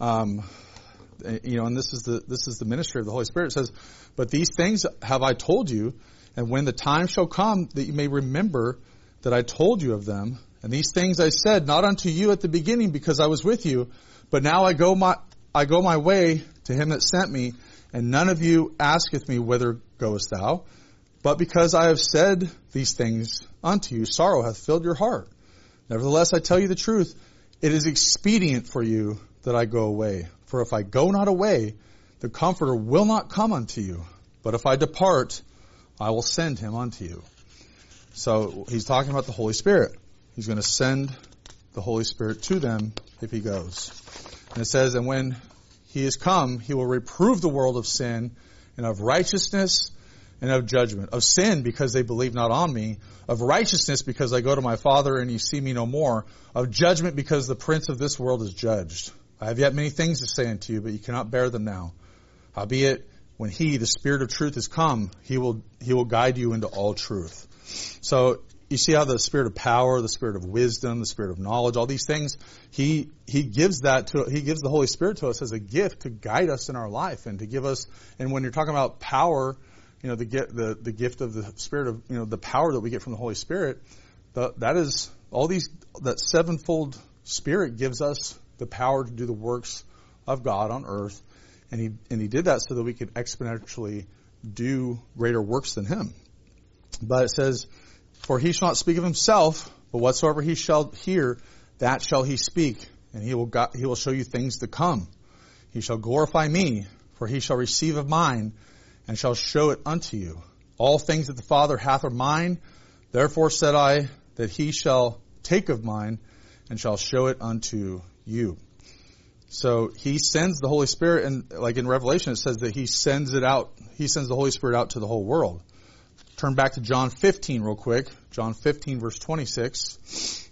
and this is the ministry of the Holy Spirit. It says, But these things have I told you, and when the time shall come that you may remember that I told you of them. And these things I said not unto you at the beginning, because I was with you, but now I go my way to him that sent me, and none of you asketh me, Whither goest thou? But because I have said these things unto you, sorrow hath filled your heart. Nevertheless, I tell you the truth, it is expedient for you that I go away. For if I go not away, the Comforter will not come unto you. But if I depart, I will send him unto you. So he's talking about the Holy Spirit. He's going to send the Holy Spirit to them if he goes. And it says, And when he is come, he will reprove the world of sin and of righteousness and of judgment. Of sin, because they believe not on me. Of righteousness, because I go to my Father and ye see me no more. Of judgment, because the prince of this world is judged. I have yet many things to say unto you, but you cannot bear them now. Howbeit, when he, the Spirit of truth, is come, he will guide you into all truth. So you see how the Spirit of power, the Spirit of wisdom, the Spirit of knowledge, all these things, he gives the Holy Spirit to us as a gift to guide us in our life and to give us. And when you're talking about power, the gift of the Spirit of, the power that we get from the Holy Spirit, that sevenfold Spirit gives us the power to do the works of God on earth. And he did that so that we could exponentially do greater works than him. But it says, For he shall not speak of himself, but whatsoever he shall hear, that shall he speak, and he will show you things to come. He shall glorify me, for he shall receive of mine, and shall show it unto you. All things that the Father hath are mine, therefore said I, that he shall take of mine, and shall show it unto you. So he sends the Holy Spirit, and like in Revelation it says that he sends the Holy Spirit out to the whole world. Turn back to John 15 real quick. John 15 verse 26.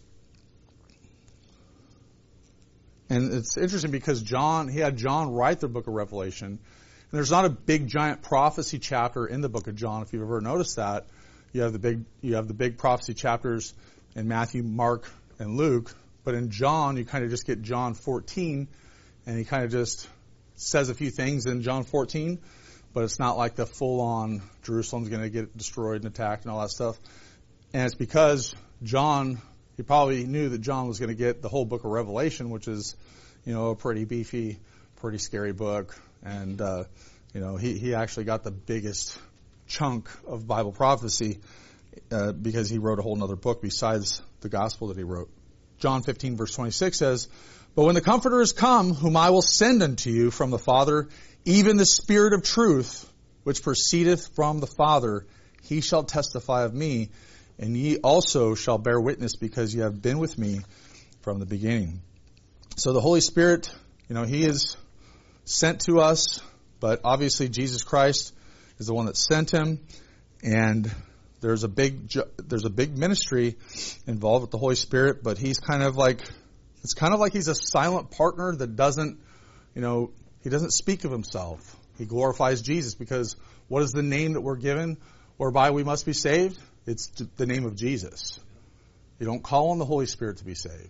And it's interesting because he had John write the book of Revelation. And there's not a big giant prophecy chapter in the book of John, if you've ever noticed that. You have the big prophecy chapters in Matthew, Mark, and Luke. But in John, you kind of just get John 14, and he kind of just says a few things in John 14. But it's not like the full-on Jerusalem's going to get destroyed and attacked and all that stuff. And it's because he probably knew that John was going to get the whole book of Revelation, which is, a pretty beefy, pretty scary book. And, he actually got the biggest chunk of Bible prophecy because he wrote a whole other book besides the gospel that he wrote. John 15 verse 26 says, But when the Comforter is come, whom I will send unto you from the Father, even the Spirit of truth, which proceedeth from the Father, he shall testify of me, and ye also shall bear witness, because ye have been with me from the beginning. So the Holy Spirit, he is sent to us, but obviously Jesus Christ is the one that sent him, and there's a big ministry involved with the Holy Spirit, but it's kind of like he's a silent partner that doesn't, he doesn't speak of himself. He glorifies Jesus, because what is the name that we're given whereby we must be saved? It's the name of Jesus. You don't call on the Holy Spirit to be saved.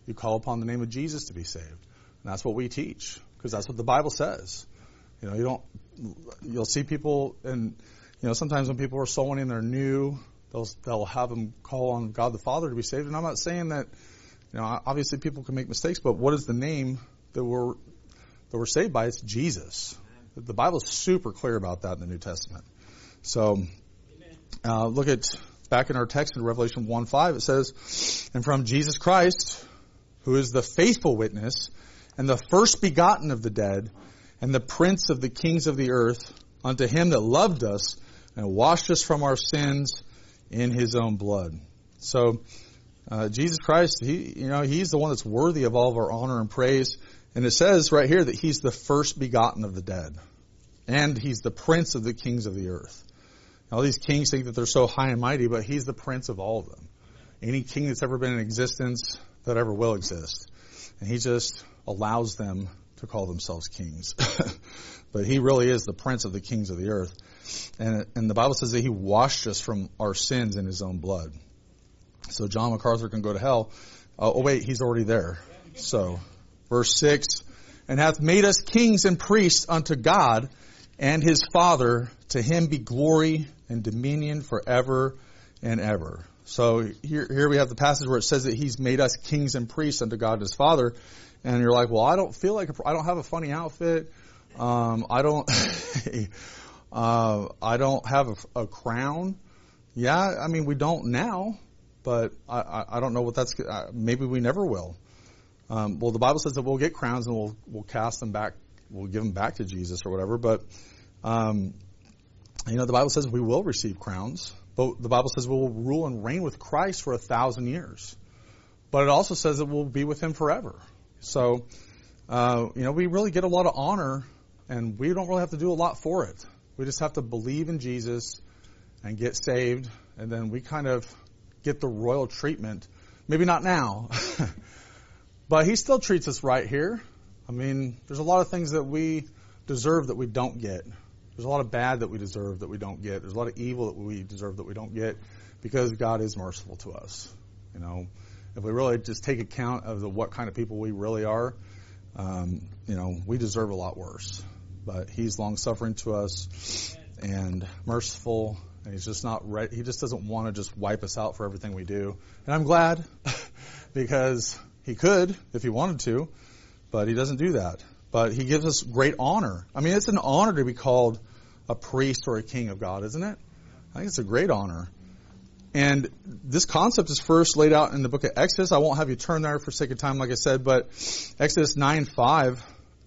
You call upon the name of Jesus to be saved. And that's what we teach, because that's what the Bible says. You know, you'll see people, and sometimes when people are soul winning, they're new, they'll have them call on God the Father to be saved. And I'm not saying that, obviously people can make mistakes, but what is the name that we're saved by? It's Jesus. The Bible's super clear about that in the New Testament. So, look at back in our text in Revelation 1:5, it says, "And from Jesus Christ, who is the faithful witness, and the first begotten of the dead, and the prince of the kings of the earth, unto him that loved us, and washed us from our sins in his own blood." So, Jesus Christ, he's the one that's worthy of all of our honor and praise. And it says right here that he's the first begotten of the dead. And he's the prince of the kings of the earth. All these kings think that they're so high and mighty, but he's the prince of all of them. Any king that's ever been in existence, that ever will exist. And he just allows them to call themselves kings. But he really is the prince of the kings of the earth. And the Bible says that he washed us from our sins in his own blood. So John MacArthur can go to hell. Oh wait, he's already there. So, verse 6, "And hath made us kings and priests unto God and his Father. To him be glory and dominion forever and ever." So here we have the passage where it says that he's made us kings and priests unto God and his Father. And you're like, well, I don't feel like I don't have a funny outfit. I don't I don't have a crown. Yeah, I mean, we don't now, but I don't know what that's. Maybe we never will. Well, the Bible says that we'll get crowns and we'll cast them back. We'll give them back to Jesus or whatever. But the Bible says we will receive crowns. But the Bible says we will rule and reign with Christ for 1,000 years. But it also says that we'll be with him forever. So, we really get a lot of honor, and we don't really have to do a lot for it. We just have to believe in Jesus and get saved, and then we kind of get the royal treatment. Maybe not now, but he still treats us right here. I mean, there's a lot of things that we deserve that we don't get. There's a lot of bad that we deserve that we don't get. There's a lot of evil that we deserve that we don't get, because God is merciful to us. If we really just take account of what kind of people we really are, we deserve a lot worse. But he's long-suffering to us and merciful, and he's just not ready. He just doesn't want to just wipe us out for everything we do. And I'm glad, because he could if he wanted to, but he doesn't do that. But he gives us great honor. I mean, it's an honor to be called a priest or a king of God, isn't it? I think it's a great honor. And this concept is first laid out in the book of Exodus. I won't have you turn there for sake of time, like I said, but Exodus 9:5.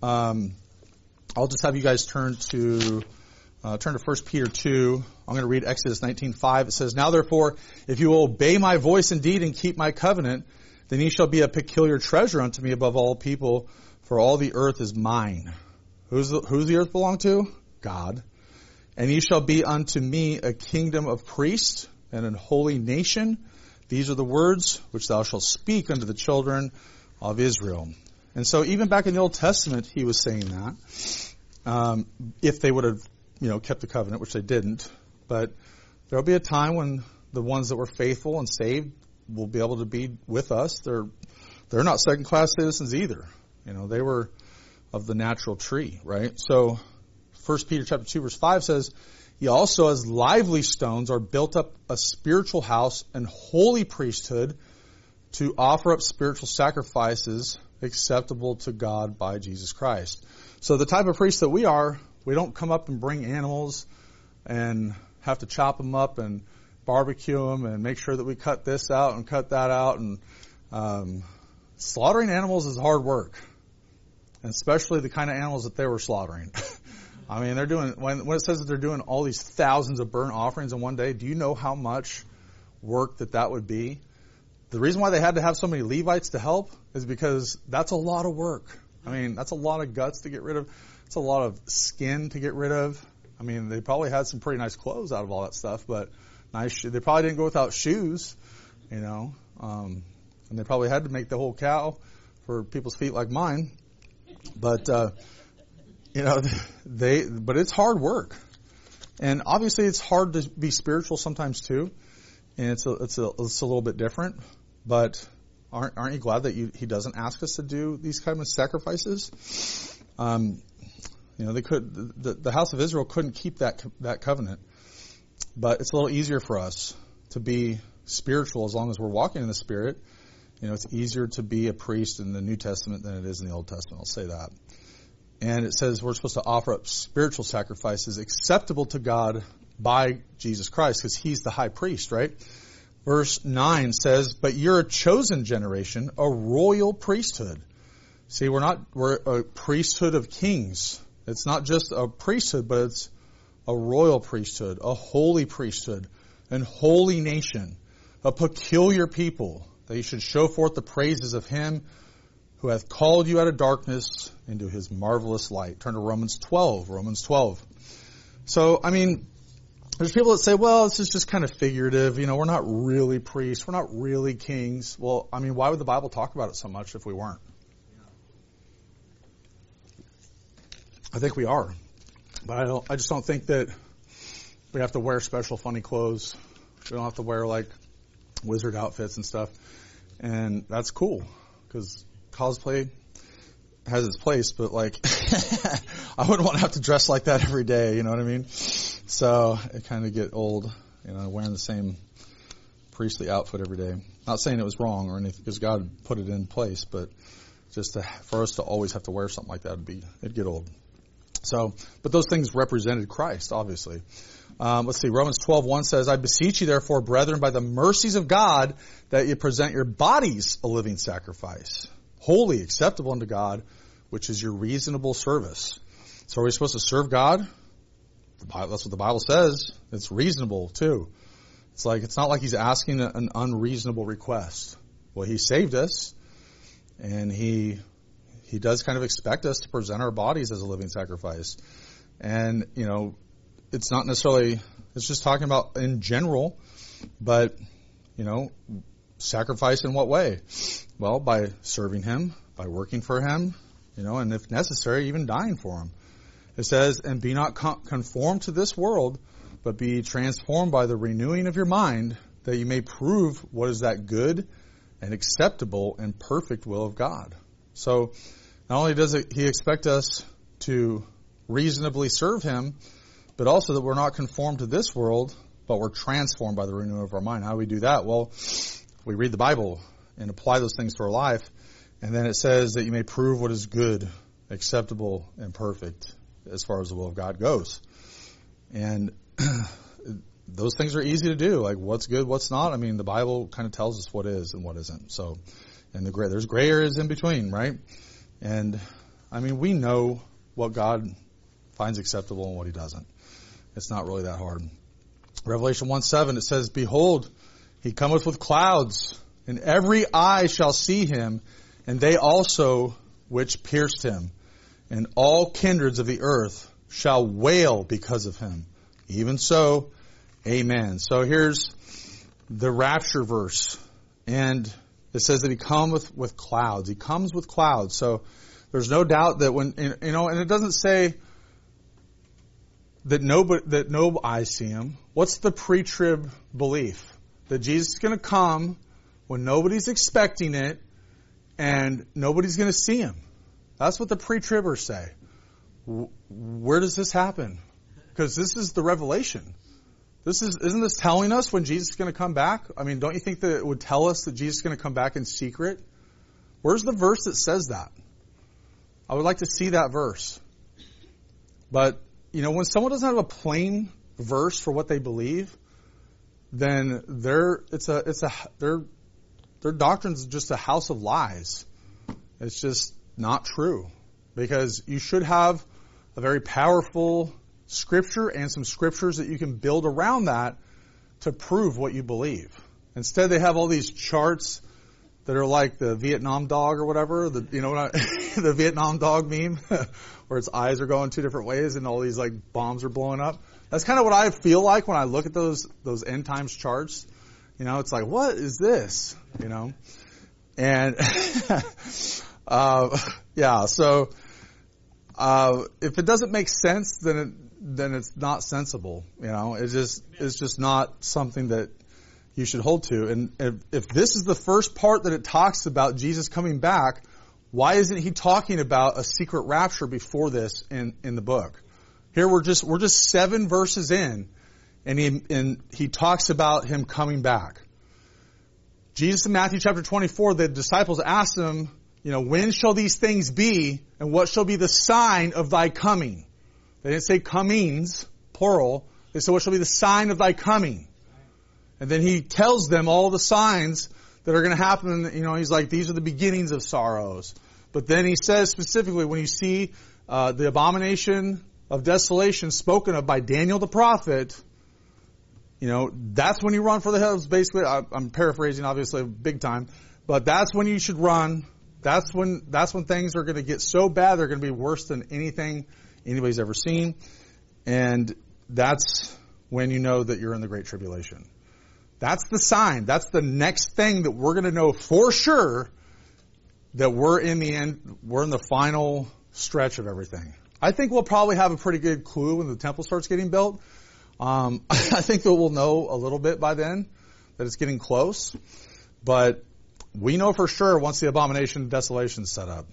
I'll just have you guys turn to 1 Peter 2. I'm going to read Exodus 19:5. It says, "Now therefore, if you will obey my voice indeed and keep my covenant, then ye shall be a peculiar treasure unto me above all people, for all the earth is mine." Who's the earth belong to? God. "And ye shall be unto me a kingdom of priests and an holy nation. These are the words which thou shalt speak unto the children of Israel." And so even back in the Old Testament, he was saying that. If they would have, kept the covenant, which they didn't. But there will be a time when the ones that were faithful and saved will be able to be with us. They're not second-class citizens either. They were of the natural tree, right? So 1 Peter chapter 2, verse 5 says, "Ye also as lively stones are built up a spiritual house and holy priesthood to offer up spiritual sacrifices acceptable to God by Jesus Christ." So the type of priests that we are, we don't come up and bring animals and have to chop them up and barbecue them and make sure that we cut this out and cut that out. And slaughtering animals is hard work, and especially the kind of animals that they were slaughtering. I mean, they're doing, when it says that they're doing all these thousands of burnt offerings in one day, do you know how much work that would be? The reason why they had to have so many Levites to help is because that's a lot of work. I mean, that's a lot of guts to get rid of. It's a lot of skin to get rid of. I mean, they probably had some pretty nice clothes out of all that stuff, but they probably didn't go without shoes, and they probably had to make the whole cow for people's feet like mine. But, but it's hard work. And obviously it's hard to be spiritual sometimes too. And it's a little bit different. But Aren't you glad that he doesn't ask us to do these kind of sacrifices? The house of Israel couldn't keep that covenant, but it's a little easier for us to be spiritual as long as we're walking in the Spirit. It's easier to be a priest in the New Testament than it is in the Old Testament. I'll say that. And it says we're supposed to offer up spiritual sacrifices acceptable to God by Jesus Christ, because he's the high priest, right? Verse 9 says, but you're a chosen generation, a royal priesthood. See, we're a priesthood of kings. It's not just a priesthood, but it's a royal priesthood, a holy priesthood, an holy nation, a peculiar people, that you should show forth the praises of him who hath called you out of darkness into his marvelous light. Turn to Romans 12. So, there's people that say, well, this is just kind of figurative. We're not really priests. We're not really kings. Well, why would the Bible talk about it so much if we weren't? I think we are. But I just don't think that we have to wear special funny clothes. We don't have to wear wizard outfits and stuff. And that's cool, because cosplay has its place, but I wouldn't want to have to dress like that every day, you know what I mean? So it kind of get old, wearing the same priestly outfit every day. Not saying it was wrong or anything, because God put it in place, but just for us to always have to wear something like that it'd get old. So, but those things represented Christ, obviously. Let's see, Romans 12:1 says, I beseech you therefore, brethren, by the mercies of God, that you present your bodies a living sacrifice, holy, acceptable unto God, which is your reasonable service. So are we supposed to serve God? That's what the Bible says. It's reasonable too. It's not like he's asking an unreasonable request. Well, he saved us, and he does kind of expect us to present our bodies as a living sacrifice. And, it's not necessarily, it's just talking about in general, but, sacrifice in what way? Well, by serving him, by working for him, and if necessary, even dying for him. It says, and be not conformed to this world, but be transformed by the renewing of your mind, that you may prove what is that good and acceptable and perfect will of God. So, not only does he expect us to reasonably serve him, but also that we're not conformed to this world, but we're transformed by the renewing of our mind. How do we do that? Well, we read the Bible and apply those things to our life. And then it says that you may prove what is good, acceptable, and perfect as far as the will of God goes. And those things are easy to do. What's good, what's not. The Bible kind of tells us what is and what isn't. So, and there's gray areas in between, right? And, we know what God finds acceptable and what he doesn't. It's not really that hard. Revelation 1:7, it says, behold, he cometh with clouds, and every eye shall see him, and they also which pierced him. And all kindreds of the earth shall wail because of him. Even so, amen. So here's the rapture verse. And it says that he cometh with clouds. He comes with clouds. So there's no doubt that when, and it doesn't say that no eyes see him. What's the pre-trib belief? That Jesus is going to come when nobody's expecting it and nobody's going to see him. That's what the pre-tribbers say. Where does this happen? Because this is the revelation. Isn't this telling us when Jesus is going to come back? Don't you think that it would tell us that Jesus is going to come back in secret? Where's the verse that says that? I would like to see that verse. But, when someone doesn't have a plain verse for what they believe, then their doctrine's just a house of lies. It's just not true. Because you should have a very powerful scripture and some scriptures that you can build around that to prove what you believe. Instead, they have all these charts that are like the Vietnam dog or whatever, the Vietnam dog meme, where its eyes are going two different ways and all these bombs are blowing up. That's kind of what I feel like when I look at those end times charts. It's like, what is this? And yeah, so if it doesn't make sense, then it's not sensible. It's just not something that you should hold to. And if this is the first part that it talks about Jesus coming back, why isn't he talking about a secret rapture before this in the book? Here we're just 7 verses in, and he talks about him coming back. Jesus in Matthew chapter 24, the disciples asked him, when shall these things be, and what shall be the sign of thy coming? They didn't say comings, plural. They said, what shall be the sign of thy coming? And then he tells them all the signs that are going to happen. He's like, these are the beginnings of sorrows. But then he says specifically, when you see the abomination of desolation spoken of by Daniel the prophet, that's when you run for the hills. Basically, I'm paraphrasing, obviously, big time, but that's when you should run. That's when things are going to get so bad they're going to be worse than anything anybody's ever seen, and that's when you know that you're in the Great Tribulation. That's the sign. That's the next thing that we're going to know for sure that we're in the end. We're in the final stretch of everything. I think we'll probably have a pretty good clue when the temple starts getting built. I think that we'll know a little bit by then that it's getting close. But we know for sure once the abomination of desolation is set up,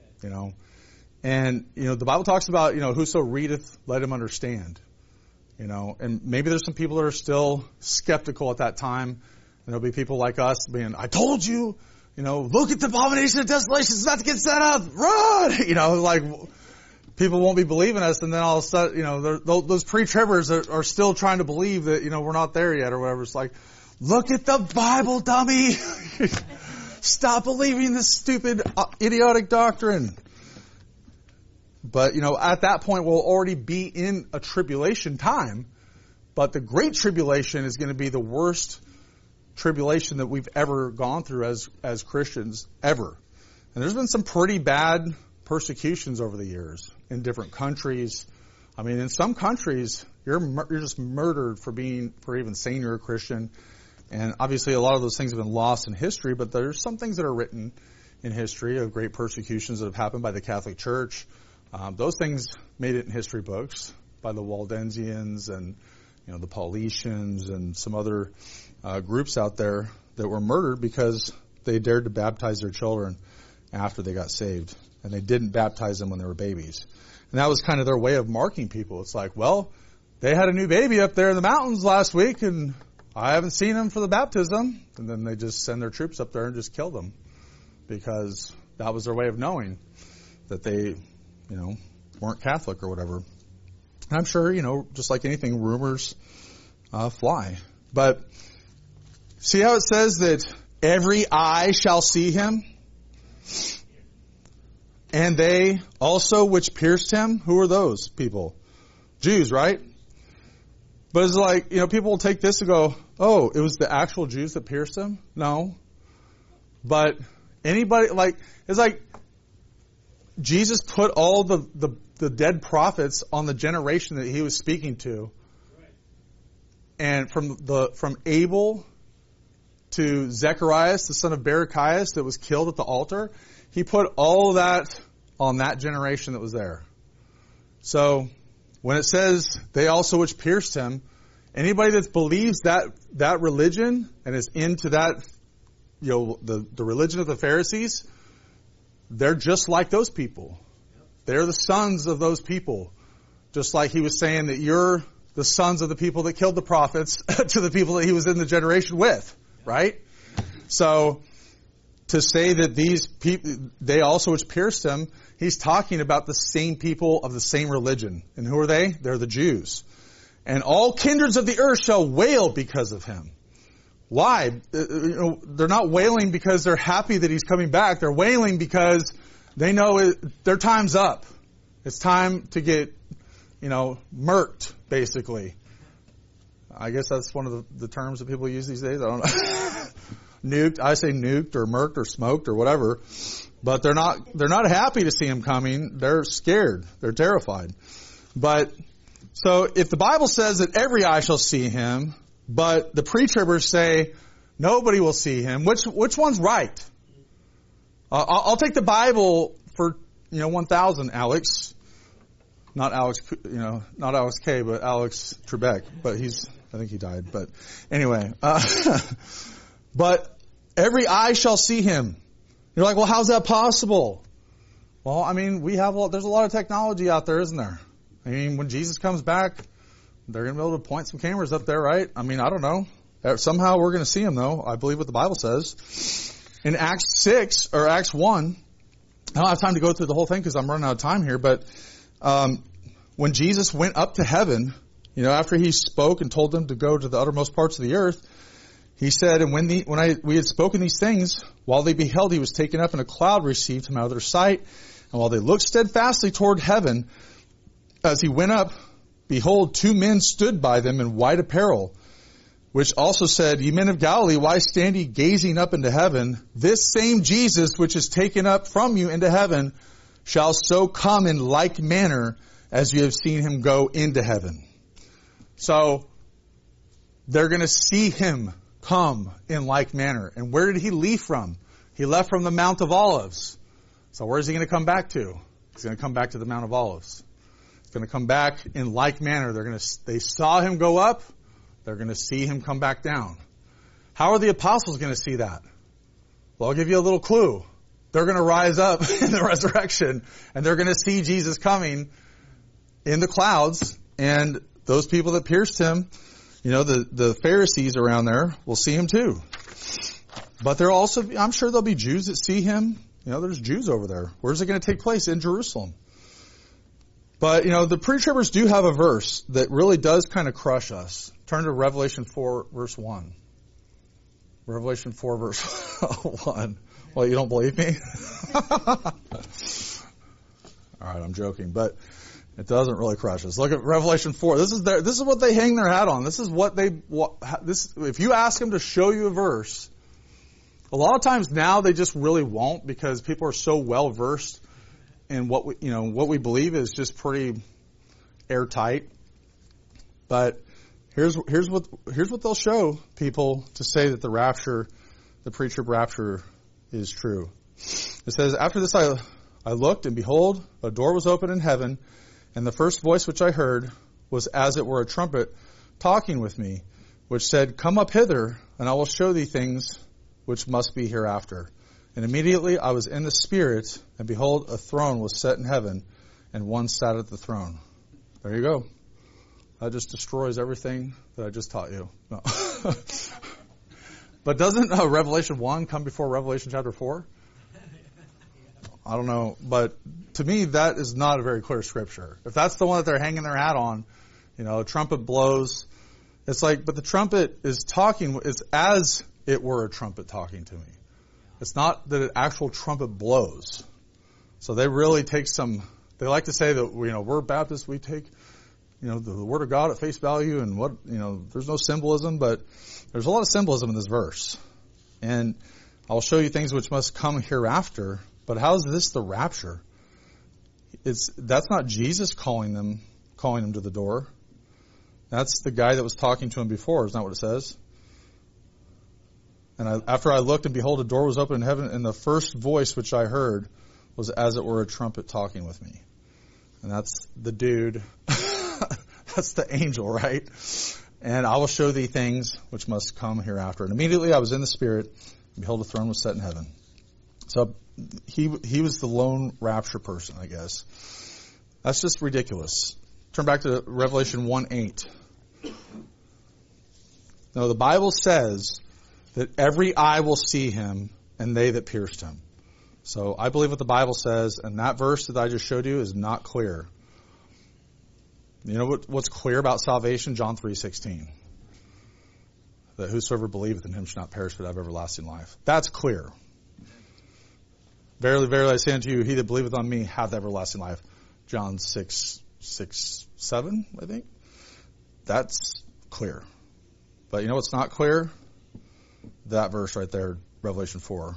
And, the Bible talks about, whoso readeth, let him understand. And maybe there's some people that are still skeptical at that time. And there'll be people like us being, I told you, look at the abomination of desolation. It's about to get set up. Run! People won't be believing us, and then all of a sudden, those pre-tribbers are still trying to believe that, we're not there yet or whatever. It's like, look at the Bible, dummy! Stop believing this stupid, idiotic doctrine. But, at that point, we'll already be in a tribulation time, but the Great Tribulation is going to be the worst tribulation that we've ever gone through as Christians, ever. And there's been some pretty bad persecutions over the years in different countries. I mean, in some countries, you're just murdered for even saying you're a Christian. And obviously, a lot of those things have been lost in history, but there's some things that are written in history of great persecutions that have happened by the Catholic Church. Those things made it in history books by the Waldensians and the Paulicians and some other groups out there that were murdered because they dared to baptize their children after they got saved. And they didn't baptize them when they were babies. And that was kind of their way of marking people. It's like, well, they had a new baby up there in the mountains last week, and I haven't seen them for the baptism. And then they just send their troops up there and just kill them because that was their way of knowing that they, weren't Catholic or whatever. And I'm sure, just like anything, rumors fly. But see how it says that every eye shall see him? And they also which pierced him? Who are those people? Jews, right? But it's like, people will take this and go, oh, it was the actual Jews that pierced him? No. But anybody, it's like Jesus put all the dead prophets on the generation that he was speaking to. And from Abel to Zechariah, the son of Barachias that was killed at the altar, he put all that on that generation that was there. So when it says they also which pierced him, anybody that believes that religion and is into that, the religion of the Pharisees, they're just like those people. They're the sons of those people. Just like he was saying that you're the sons of the people that killed the prophets to the people that he was in the generation with, right? So to say that these people, they also which pierced him, he's talking about the same people of the same religion. And who are they? They're the Jews. And all kindreds of the earth shall wail because of him. Why? They're not wailing because they're happy that he's coming back. They're wailing because they know their time's up. It's time to get, murked, basically. I guess that's one of the terms that people use these days. I don't know. Nuked. I say nuked or murked or smoked or whatever. But they're not happy to see him coming. They're scared. They're terrified. But so if the Bible says that every eye shall see him, but the pre-tribbers say nobody will see him, which one's right? I'll take the Bible for 1,000, Alex. Not Alex, not Alex K, but Alex Trebek. But he's I think he died. But anyway, but every eye shall see him. You're like, well, how's that possible? Well, I mean, there's a lot of technology out there, isn't there? I mean, when Jesus comes back, they're going to be able to point some cameras up there, right? I mean, I don't know. Somehow we're going to see him, though. I believe what the Bible says. In Acts 6, or Acts 1, I don't have time to go through the whole thing because I'm running out of time here, but when Jesus went up to heaven, after he spoke and told them to go to the uttermost parts of the earth, he said, and when we had spoken these things, while they beheld, he was taken up, and a cloud received him out of their sight. And while they looked steadfastly toward heaven, as he went up, behold, 2 men stood by them in white apparel, which also said, Ye men of Galilee, why stand ye gazing up into heaven? This same Jesus, which is taken up from you into heaven, shall so come in like manner as you have seen him go into heaven. So, they're going to see him come in like manner. And where did he leave from? He left from the Mount of Olives. So where is he going to come back to? He's going to come back to the Mount of Olives. He's going to come back in like manner. They saw him go up. They're going to see him come back down. How are the apostles going to see that? Well, I'll give you a little clue. They're going to rise up in the resurrection, and they're going to see Jesus coming in the clouds, and those people that pierced him, the Pharisees around there will see him too. But I'm sure there'll be Jews that see him. There's Jews over there. Where's it going to take place? In Jerusalem. But, the pre-tribbers do have a verse that really does kind of crush us. Turn to Revelation 4, verse 1. Revelation 4, verse 1. Well, you don't believe me? All right, I'm joking, but it doesn't really crush us. Look at Revelation 4. This is what they hang their hat on. If you ask them to show you a verse, a lot of times now they just really won't, because people are so well versed in what we believe is just pretty airtight. But here's what they'll show people to say that the pre-trib rapture is true. It says, After this I looked, and behold, a door was opened in heaven, and the first voice which I heard was as it were a trumpet talking with me, which said, Come up hither, and I will show thee things which must be hereafter. And immediately I was in the Spirit, and behold, a throne was set in heaven, and one sat at the throne. There you go. That just destroys everything that I just taught you. No. But doesn't Revelation 1 come before Revelation chapter 4? I don't know. But to me, that is not a very clear scripture. If that's the one that they're hanging their hat on, a trumpet blows. It's like, but the trumpet is talking, it's as it were a trumpet talking to me. It's not that an actual trumpet blows. So they really take they like to say that, we're Baptists, we take, the Word of God at face value, and there's no symbolism, but there's a lot of symbolism in this verse. And I'll show you things which must come hereafter, but how is this the rapture? That's not Jesus calling them to the door. That's the guy that was talking to him before, isn't that what it says? And after I looked, and behold, a door was opened in heaven, and the first voice which I heard was as it were a trumpet talking with me. And that's the dude. That's the angel, right? And I will show thee things which must come hereafter. And immediately I was in the Spirit, and behold, a throne was set in heaven. So he was the lone rapture person, I guess. That's just ridiculous. Turn back to Revelation 1:8. No, the Bible says that every eye will see him, and they that pierced him. So I believe what the Bible says, and that verse that I just showed you is not clear. You know what's clear about salvation? John 3:16. That whosoever believeth in him shall not perish but have everlasting life. That's clear. Verily, verily, I say unto you, he that believeth on me hath everlasting life. John 6:7, I think. That's clear. But you know what's not clear? That verse right there, Revelation 4.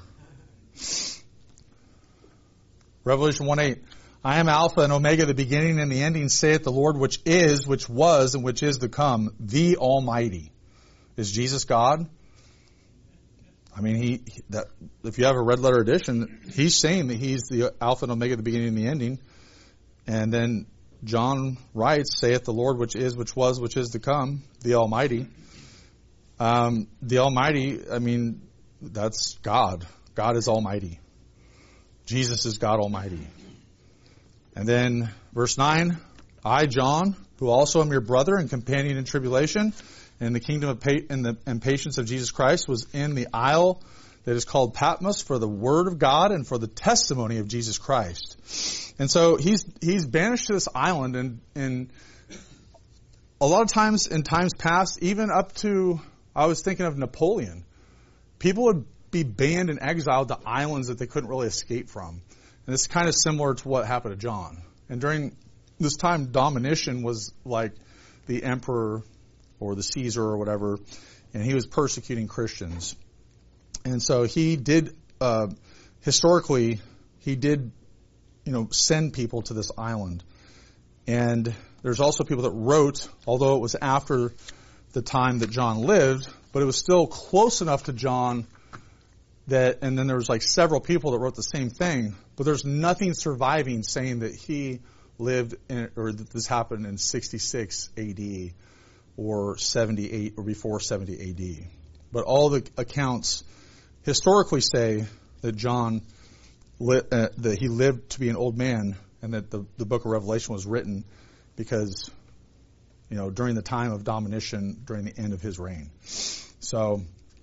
Revelation 1:8. I am Alpha and Omega, the beginning and the ending, saith the Lord, which is, which was, and which is to come, the Almighty. Is Jesus God? I mean, if you have a red letter edition, he's saying that he's the Alpha and Omega, the beginning and the ending. And then John writes, saith the Lord, which is, which was, which is to come, the Almighty. The Almighty, I mean, that's God. God is Almighty. Jesus is God Almighty. And then verse 9, I, John, who also am your brother and companion in tribulation, and in the kingdom of and patience of Jesus Christ, was in the isle that is called Patmos for the word of God and for the testimony of Jesus Christ. And so he's banished to this island, and a lot of times in times past, even up to, I was thinking of Napoleon, people would be banned and exiled to islands that they couldn't really escape from. And it's kind of similar to what happened to John. And during this time, Domitian was like the emperor or the Caesar or whatever, and he was persecuting Christians. And so he did, historically, he did, send people to this island. And there's also people that wrote, although it was after the time that John lived, but it was still close enough to John that, and then there was like several people that wrote the same thing, but there's nothing surviving saying that he lived in, or that this happened in 66 AD or 78 or before 70 AD. But all the accounts historically say that John, that he lived to be an old man, and that the book of Revelation was written because, during the time of Domitian, during the end of his reign. So,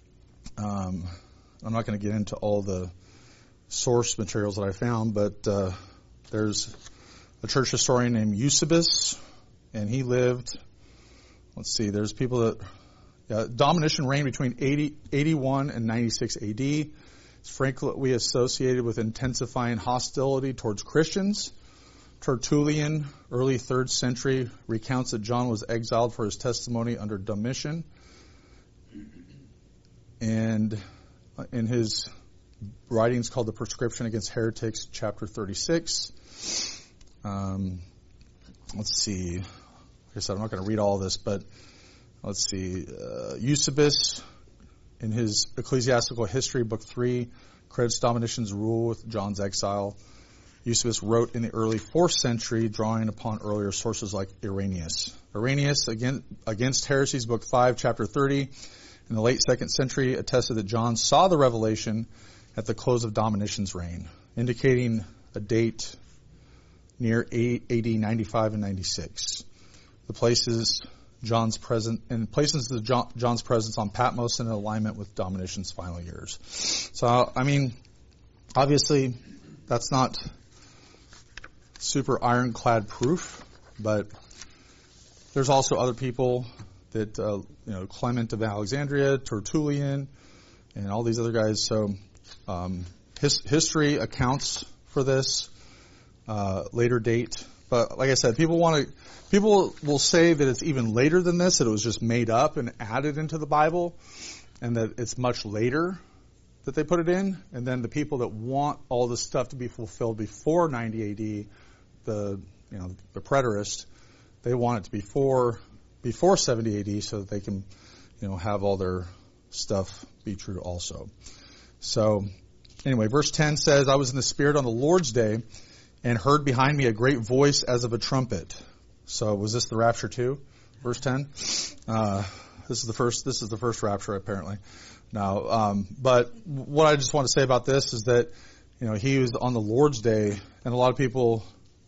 I'm not going to get into all the source materials that I found, but there's a church historian named Eusebius, and he lived, let's see, there's people that, Domitian reigned between 81 and 96 AD. It's frequently associated with intensifying hostility towards Christians. Tertullian, early 3rd century, recounts that John was exiled for his testimony under Domitian. And in his writings called The Prescription Against Heretics, chapter 36. Let's see. Like I said, I'm not going to read all this, but let's see. Eusebius, in his Ecclesiastical History, Book 3, credits Domitian's rule with John's exile. Eusebius wrote in the early 4th century, drawing upon earlier sources like Irenaeus. Irenaeus, Against Heresies, Book 5, chapter 30, in the late 2nd century, attested that John saw the revelation at the close of Domitian's reign, indicating a date near AD 95 and 96. The places John's presence on Patmos in alignment with Domitian's final years. So, I mean, obviously, that's not super ironclad proof, but there's also other people that, Clement of Alexandria, Tertullian, and all these other guys. So, history accounts for this, later date. But like I said, people will say that it's even later than this, that it was just made up and added into the Bible, and that it's much later that they put it in. And then the people that want all this stuff to be fulfilled before 90 AD, the preterists, they want it to be before 70 AD so that they can, have all their stuff be true also. So, anyway, verse 10 says, I was in the Spirit on the Lord's day and heard behind me a great voice as of a trumpet. So, was this the rapture too? Verse 10? This is the first rapture, apparently. Now, but what I just want to say about this is that, he was on the Lord's day, and a lot of people,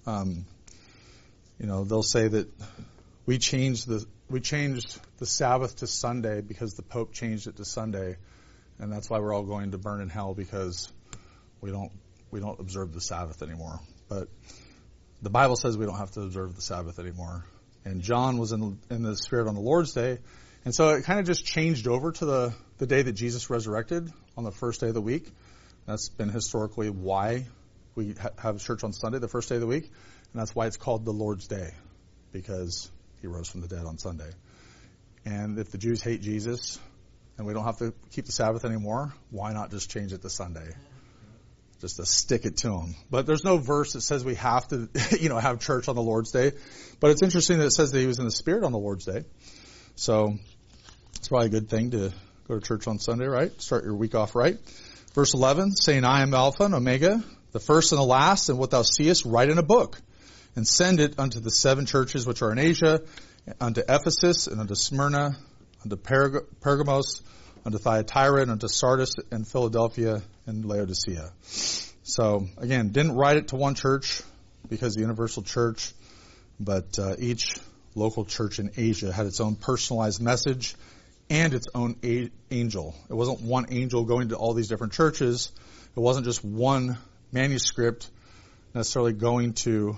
they'll say that we changed the Sabbath to Sunday because the Pope changed it to Sunday, and that's why we're all going to burn in hell because we don't observe the Sabbath anymore. But the Bible says we don't have to observe the Sabbath anymore. And John was in the Spirit on the Lord's day, and so it kind of just changed over to the day that Jesus resurrected on the first day of the week. That's been historically why we have church on Sunday, the first day of the week, and that's why it's called the Lord's Day, because he rose from the dead on Sunday. And if the Jews hate Jesus and we don't have to keep the Sabbath anymore, why not just change it to Sunday? Just to stick it to them. But there's no verse that says we have to, have church on the Lord's Day. But it's interesting that it says that he was in the Spirit on the Lord's Day. So it's probably a good thing to go to church on Sunday, right? Start your week off right. Verse 11, saying, I am Alpha and Omega, the first and the last, and what thou seest, write in a book, and send it unto the 7 churches which are in Asia, unto Ephesus, and unto Smyrna, unto Pergamos, unto Thyatira, and unto Sardis, and Philadelphia, and Laodicea. So, again, didn't write it to one church because the universal church, but each local church in Asia had its own personalized message and its own angel. It wasn't one angel going to all these different churches. It wasn't just one manuscript necessarily going to,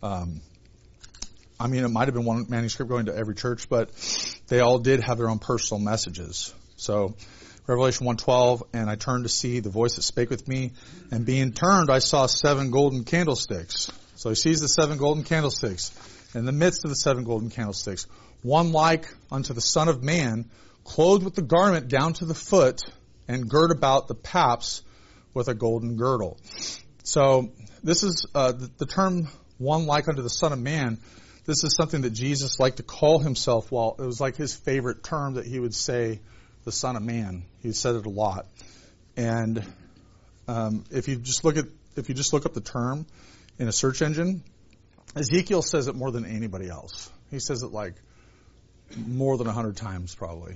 it might have been one manuscript going to every church, but they all did have their own personal messages. So, Revelation 1:12, and I turned to see the voice that spake with me, and being turned, I saw 7 golden candlesticks. So he sees the 7 golden candlesticks. In the midst of the 7 golden candlesticks, one like unto the Son of Man, clothed with the garment down to the foot, and girt about the paps with a golden girdle. So this is the term one like unto the Son of Man. This is something that Jesus liked to call himself. Well, it was like his favorite term that he would say, the Son of Man. He said it a lot. And if you just look up the term in a search engine, Ezekiel says it more than anybody else. He says it like more than 100 times probably.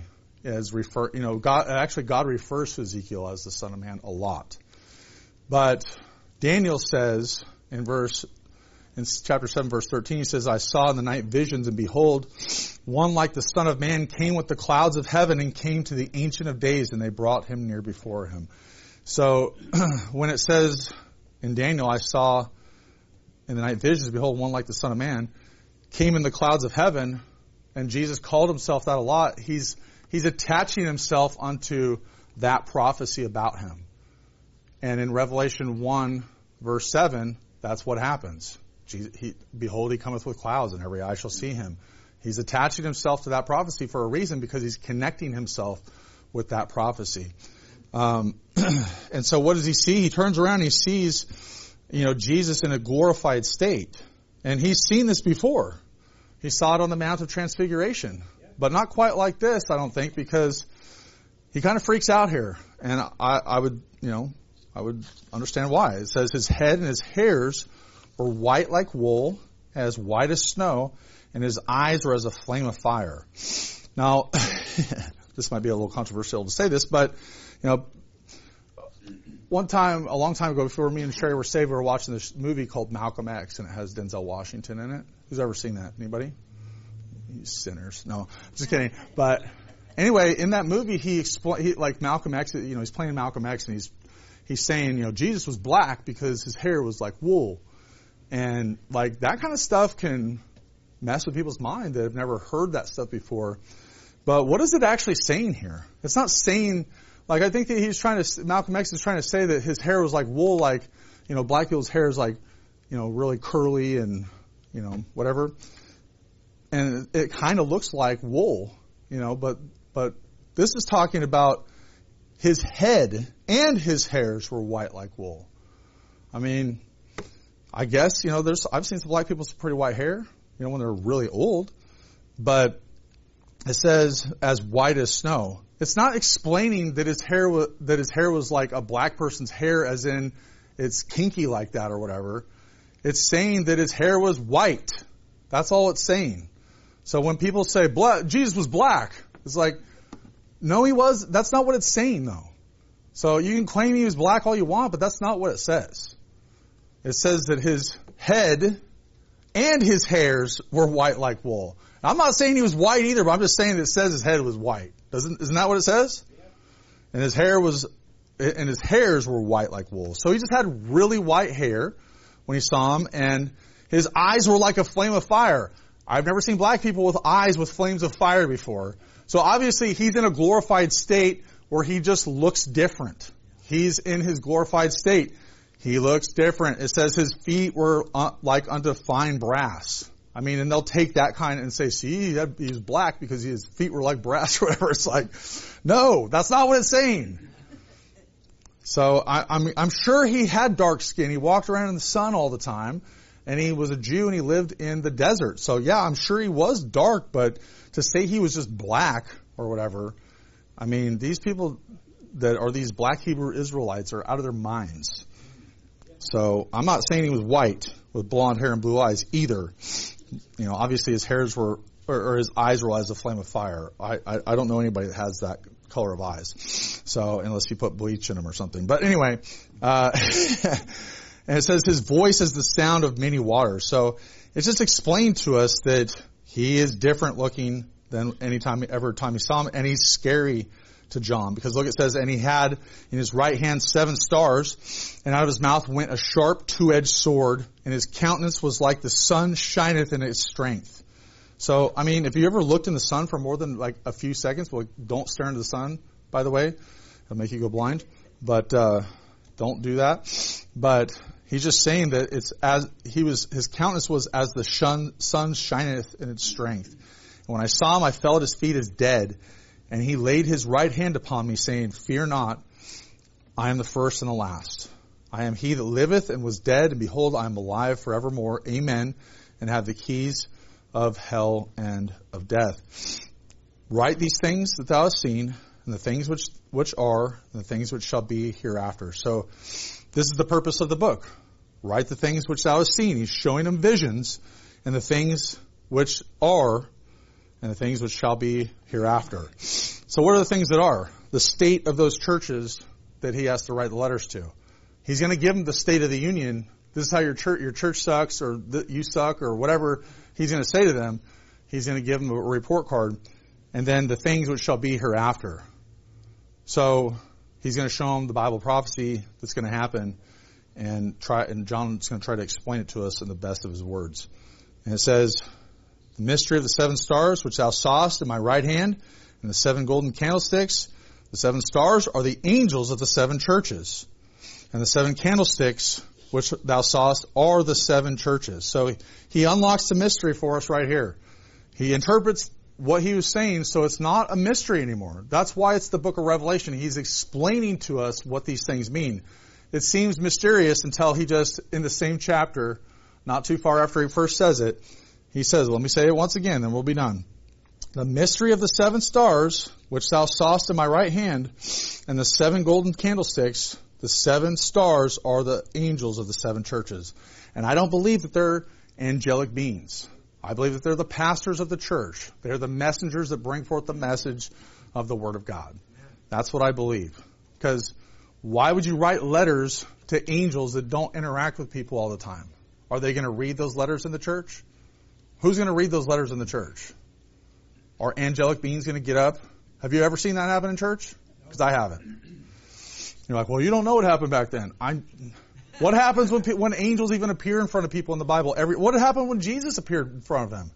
God refers to Ezekiel as the Son of Man a lot. But Daniel says in chapter 7, verse 13, he says, I saw in the night visions, and behold, one like the Son of Man came with the clouds of heaven and came to the Ancient of Days, and they brought him near before him. So when it says in Daniel, I saw in the night visions, behold, one like the Son of Man came in the clouds of heaven, and Jesus called himself that a lot, he's attaching himself unto that prophecy about him. And in Revelation 1, verse 7, that's what happens. Behold, he cometh with clouds, and every eye shall see him. He's attaching himself to that prophecy for a reason, because he's connecting himself with that prophecy. And so what does he see? He turns around and he sees, Jesus in a glorified state. And he's seen this before. He saw it on the Mount of Transfiguration. But not quite like this, I don't think, because he kind of freaks out here. And I would understand why. It says his head and his hairs were white like wool, as white as snow, and his eyes were as a flame of fire. Now, this might be a little controversial to say this, but, a long time ago, before me and Sherry were saved, we were watching this movie called Malcolm X, and it has Denzel Washington in it. Who's ever seen that? Anybody? You sinners. No, just kidding. But anyway, in that movie, like Malcolm X, he's playing Malcolm X, and he's saying, Jesus was black because his hair was like wool. And like that kind of stuff can mess with people's mind that have never heard that stuff before. But what is it actually saying here? It's not saying, like, I think that Malcolm X is trying to say that his hair was like wool, like, black people's hair is like, really curly and, whatever. And it kind of looks like wool, but this is talking about his head and his hairs were white like wool. I mean, I guess, I've seen some black people with pretty white hair, when they're really old, but it says as white as snow. It's not explaining that his hair was like a black person's hair, as in it's kinky like that or whatever. It's saying that his hair was white. That's all it's saying. So when people say Jesus was black, it's like, no, he was. That's not what it's saying, though. So you can claim he was black all you want, but that's not what it says. It says that his head and his hairs were white like wool. Now, I'm not saying he was white either, but I'm just saying that it says his head was white. Isn't that what it says? Yeah. And his hairs were white like wool. So he just had really white hair when he saw him, and his eyes were like a flame of fire. I've never seen black people with eyes with flames of fire before. So obviously he's in a glorified state where he just looks different. He's in his glorified state. He looks different. It says his feet were like unto fine brass. I mean, and they'll take that kind and say, see, he's black because his feet were like brass or whatever. It's like, no, that's not what it's saying. So I'm sure he had dark skin. He walked around in the sun all the time, and he was a Jew and he lived in the desert. So yeah, I'm sure he was dark, but to say he was just black or whatever, I mean, these people that are these black Hebrew Israelites are out of their minds. So I'm not saying he was white, with blonde hair and blue eyes either. Obviously his hairs were, or his eyes were as a flame of fire. I don't know anybody that has that color of eyes. So, unless you put bleach in them or something. But anyway, and it says his voice is the sound of many waters. So, it's just explained to us that he is different looking than any time he saw him, and he's scary to John, because look, it says, and he had in his right hand 7 stars, and out of his mouth went a sharp 2-edged sword, and his countenance was like the sun shineth in its strength. So, if you ever looked in the sun for more than like a few seconds, well, don't stare into the sun, by the way. It'll make you go blind. But, don't do that. But he's just saying that his countenance was as the sun shineth in its strength. And when I saw him, I fell at his feet as dead. And he laid his right hand upon me, saying, Fear not, I am the first and the last. I am he that liveth and was dead, and behold, I am alive forevermore. Amen. And have the keys of hell and of death. Write these things that thou hast seen, and the things which are, and the things which shall be hereafter. So, this is the purpose of the book. Write the things which thou hast seen. He's showing them visions, and the things which are, and the things which shall be hereafter. So what are the things that are? The state of those churches that he has to write the letters to. He's going to give them the state of the union. This is how your church sucks, or you suck, or whatever he's going to say to them. He's going to give them a report card. And then the things which shall be hereafter. So he's going to show them the Bible prophecy that's going to happen, and John's going to try to explain it to us in the best of his words. And it says, the mystery of the 7 stars which thou sawest in my right hand, and the 7 golden candlesticks. The 7 stars are the angels of the 7 churches. And the 7 candlesticks which thou sawest are the 7 churches. So he unlocks the mystery for us right here. He interprets what he was saying, so it's not a mystery anymore. That's why it's the book of Revelation. He's explaining to us what these things mean. It seems mysterious until he just, in the same chapter, not too far after he first says it, he says, let me say it once again, then we'll be done. The mystery of the 7 stars, which thou sawest in my right hand, and the 7 golden candlesticks, the 7 stars are the angels of the 7 churches. And I don't believe that they're angelic beings. I believe that they're the pastors of the church. They're the messengers that bring forth the message of the Word of God. That's what I believe. Because why would you write letters to angels that don't interact with people all the time? Are they going to read those letters in the church? Who's going to read those letters in the church? Are angelic beings going to get up? Have you ever seen that happen in church? Because I haven't. You're like, well, you don't know what happened back then. What happens when angels even appear in front of people in the Bible? What happened when Jesus appeared in front of them?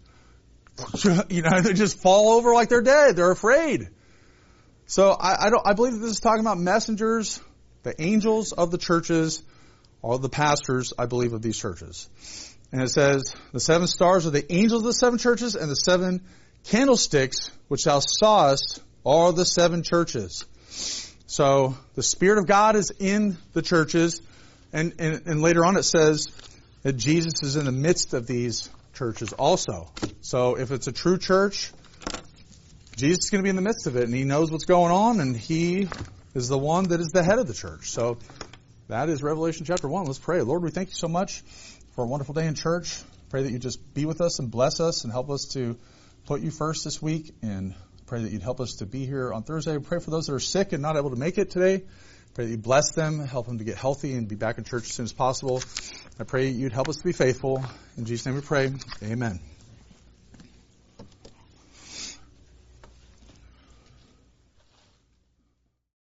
They just fall over like they're dead. They're afraid. So I believe that this is talking about messengers, the angels of the churches, or the pastors, I believe, of these churches. And it says, the 7 stars are the angels of the 7 churches, and the 7 candlesticks which thou sawest are the 7 churches. So the Spirit of God is in the churches, and later on it says that Jesus is in the midst of these churches also. So if it's a true church, Jesus is going to be in the midst of it, and he knows what's going on, and he is the one that is the head of the church. So that is Revelation chapter 1. Let's pray. Lord, we thank you so much for a wonderful day in church. Pray that you just be with us and bless us and help us to put you first this week, and pray that you'd help us to be here on Thursday. Pray for those that are sick and not able to make it today. Pray that you bless them, help them to get healthy and be back in church as soon as possible. I pray you'd help us to be faithful. In Jesus' name we pray. Amen.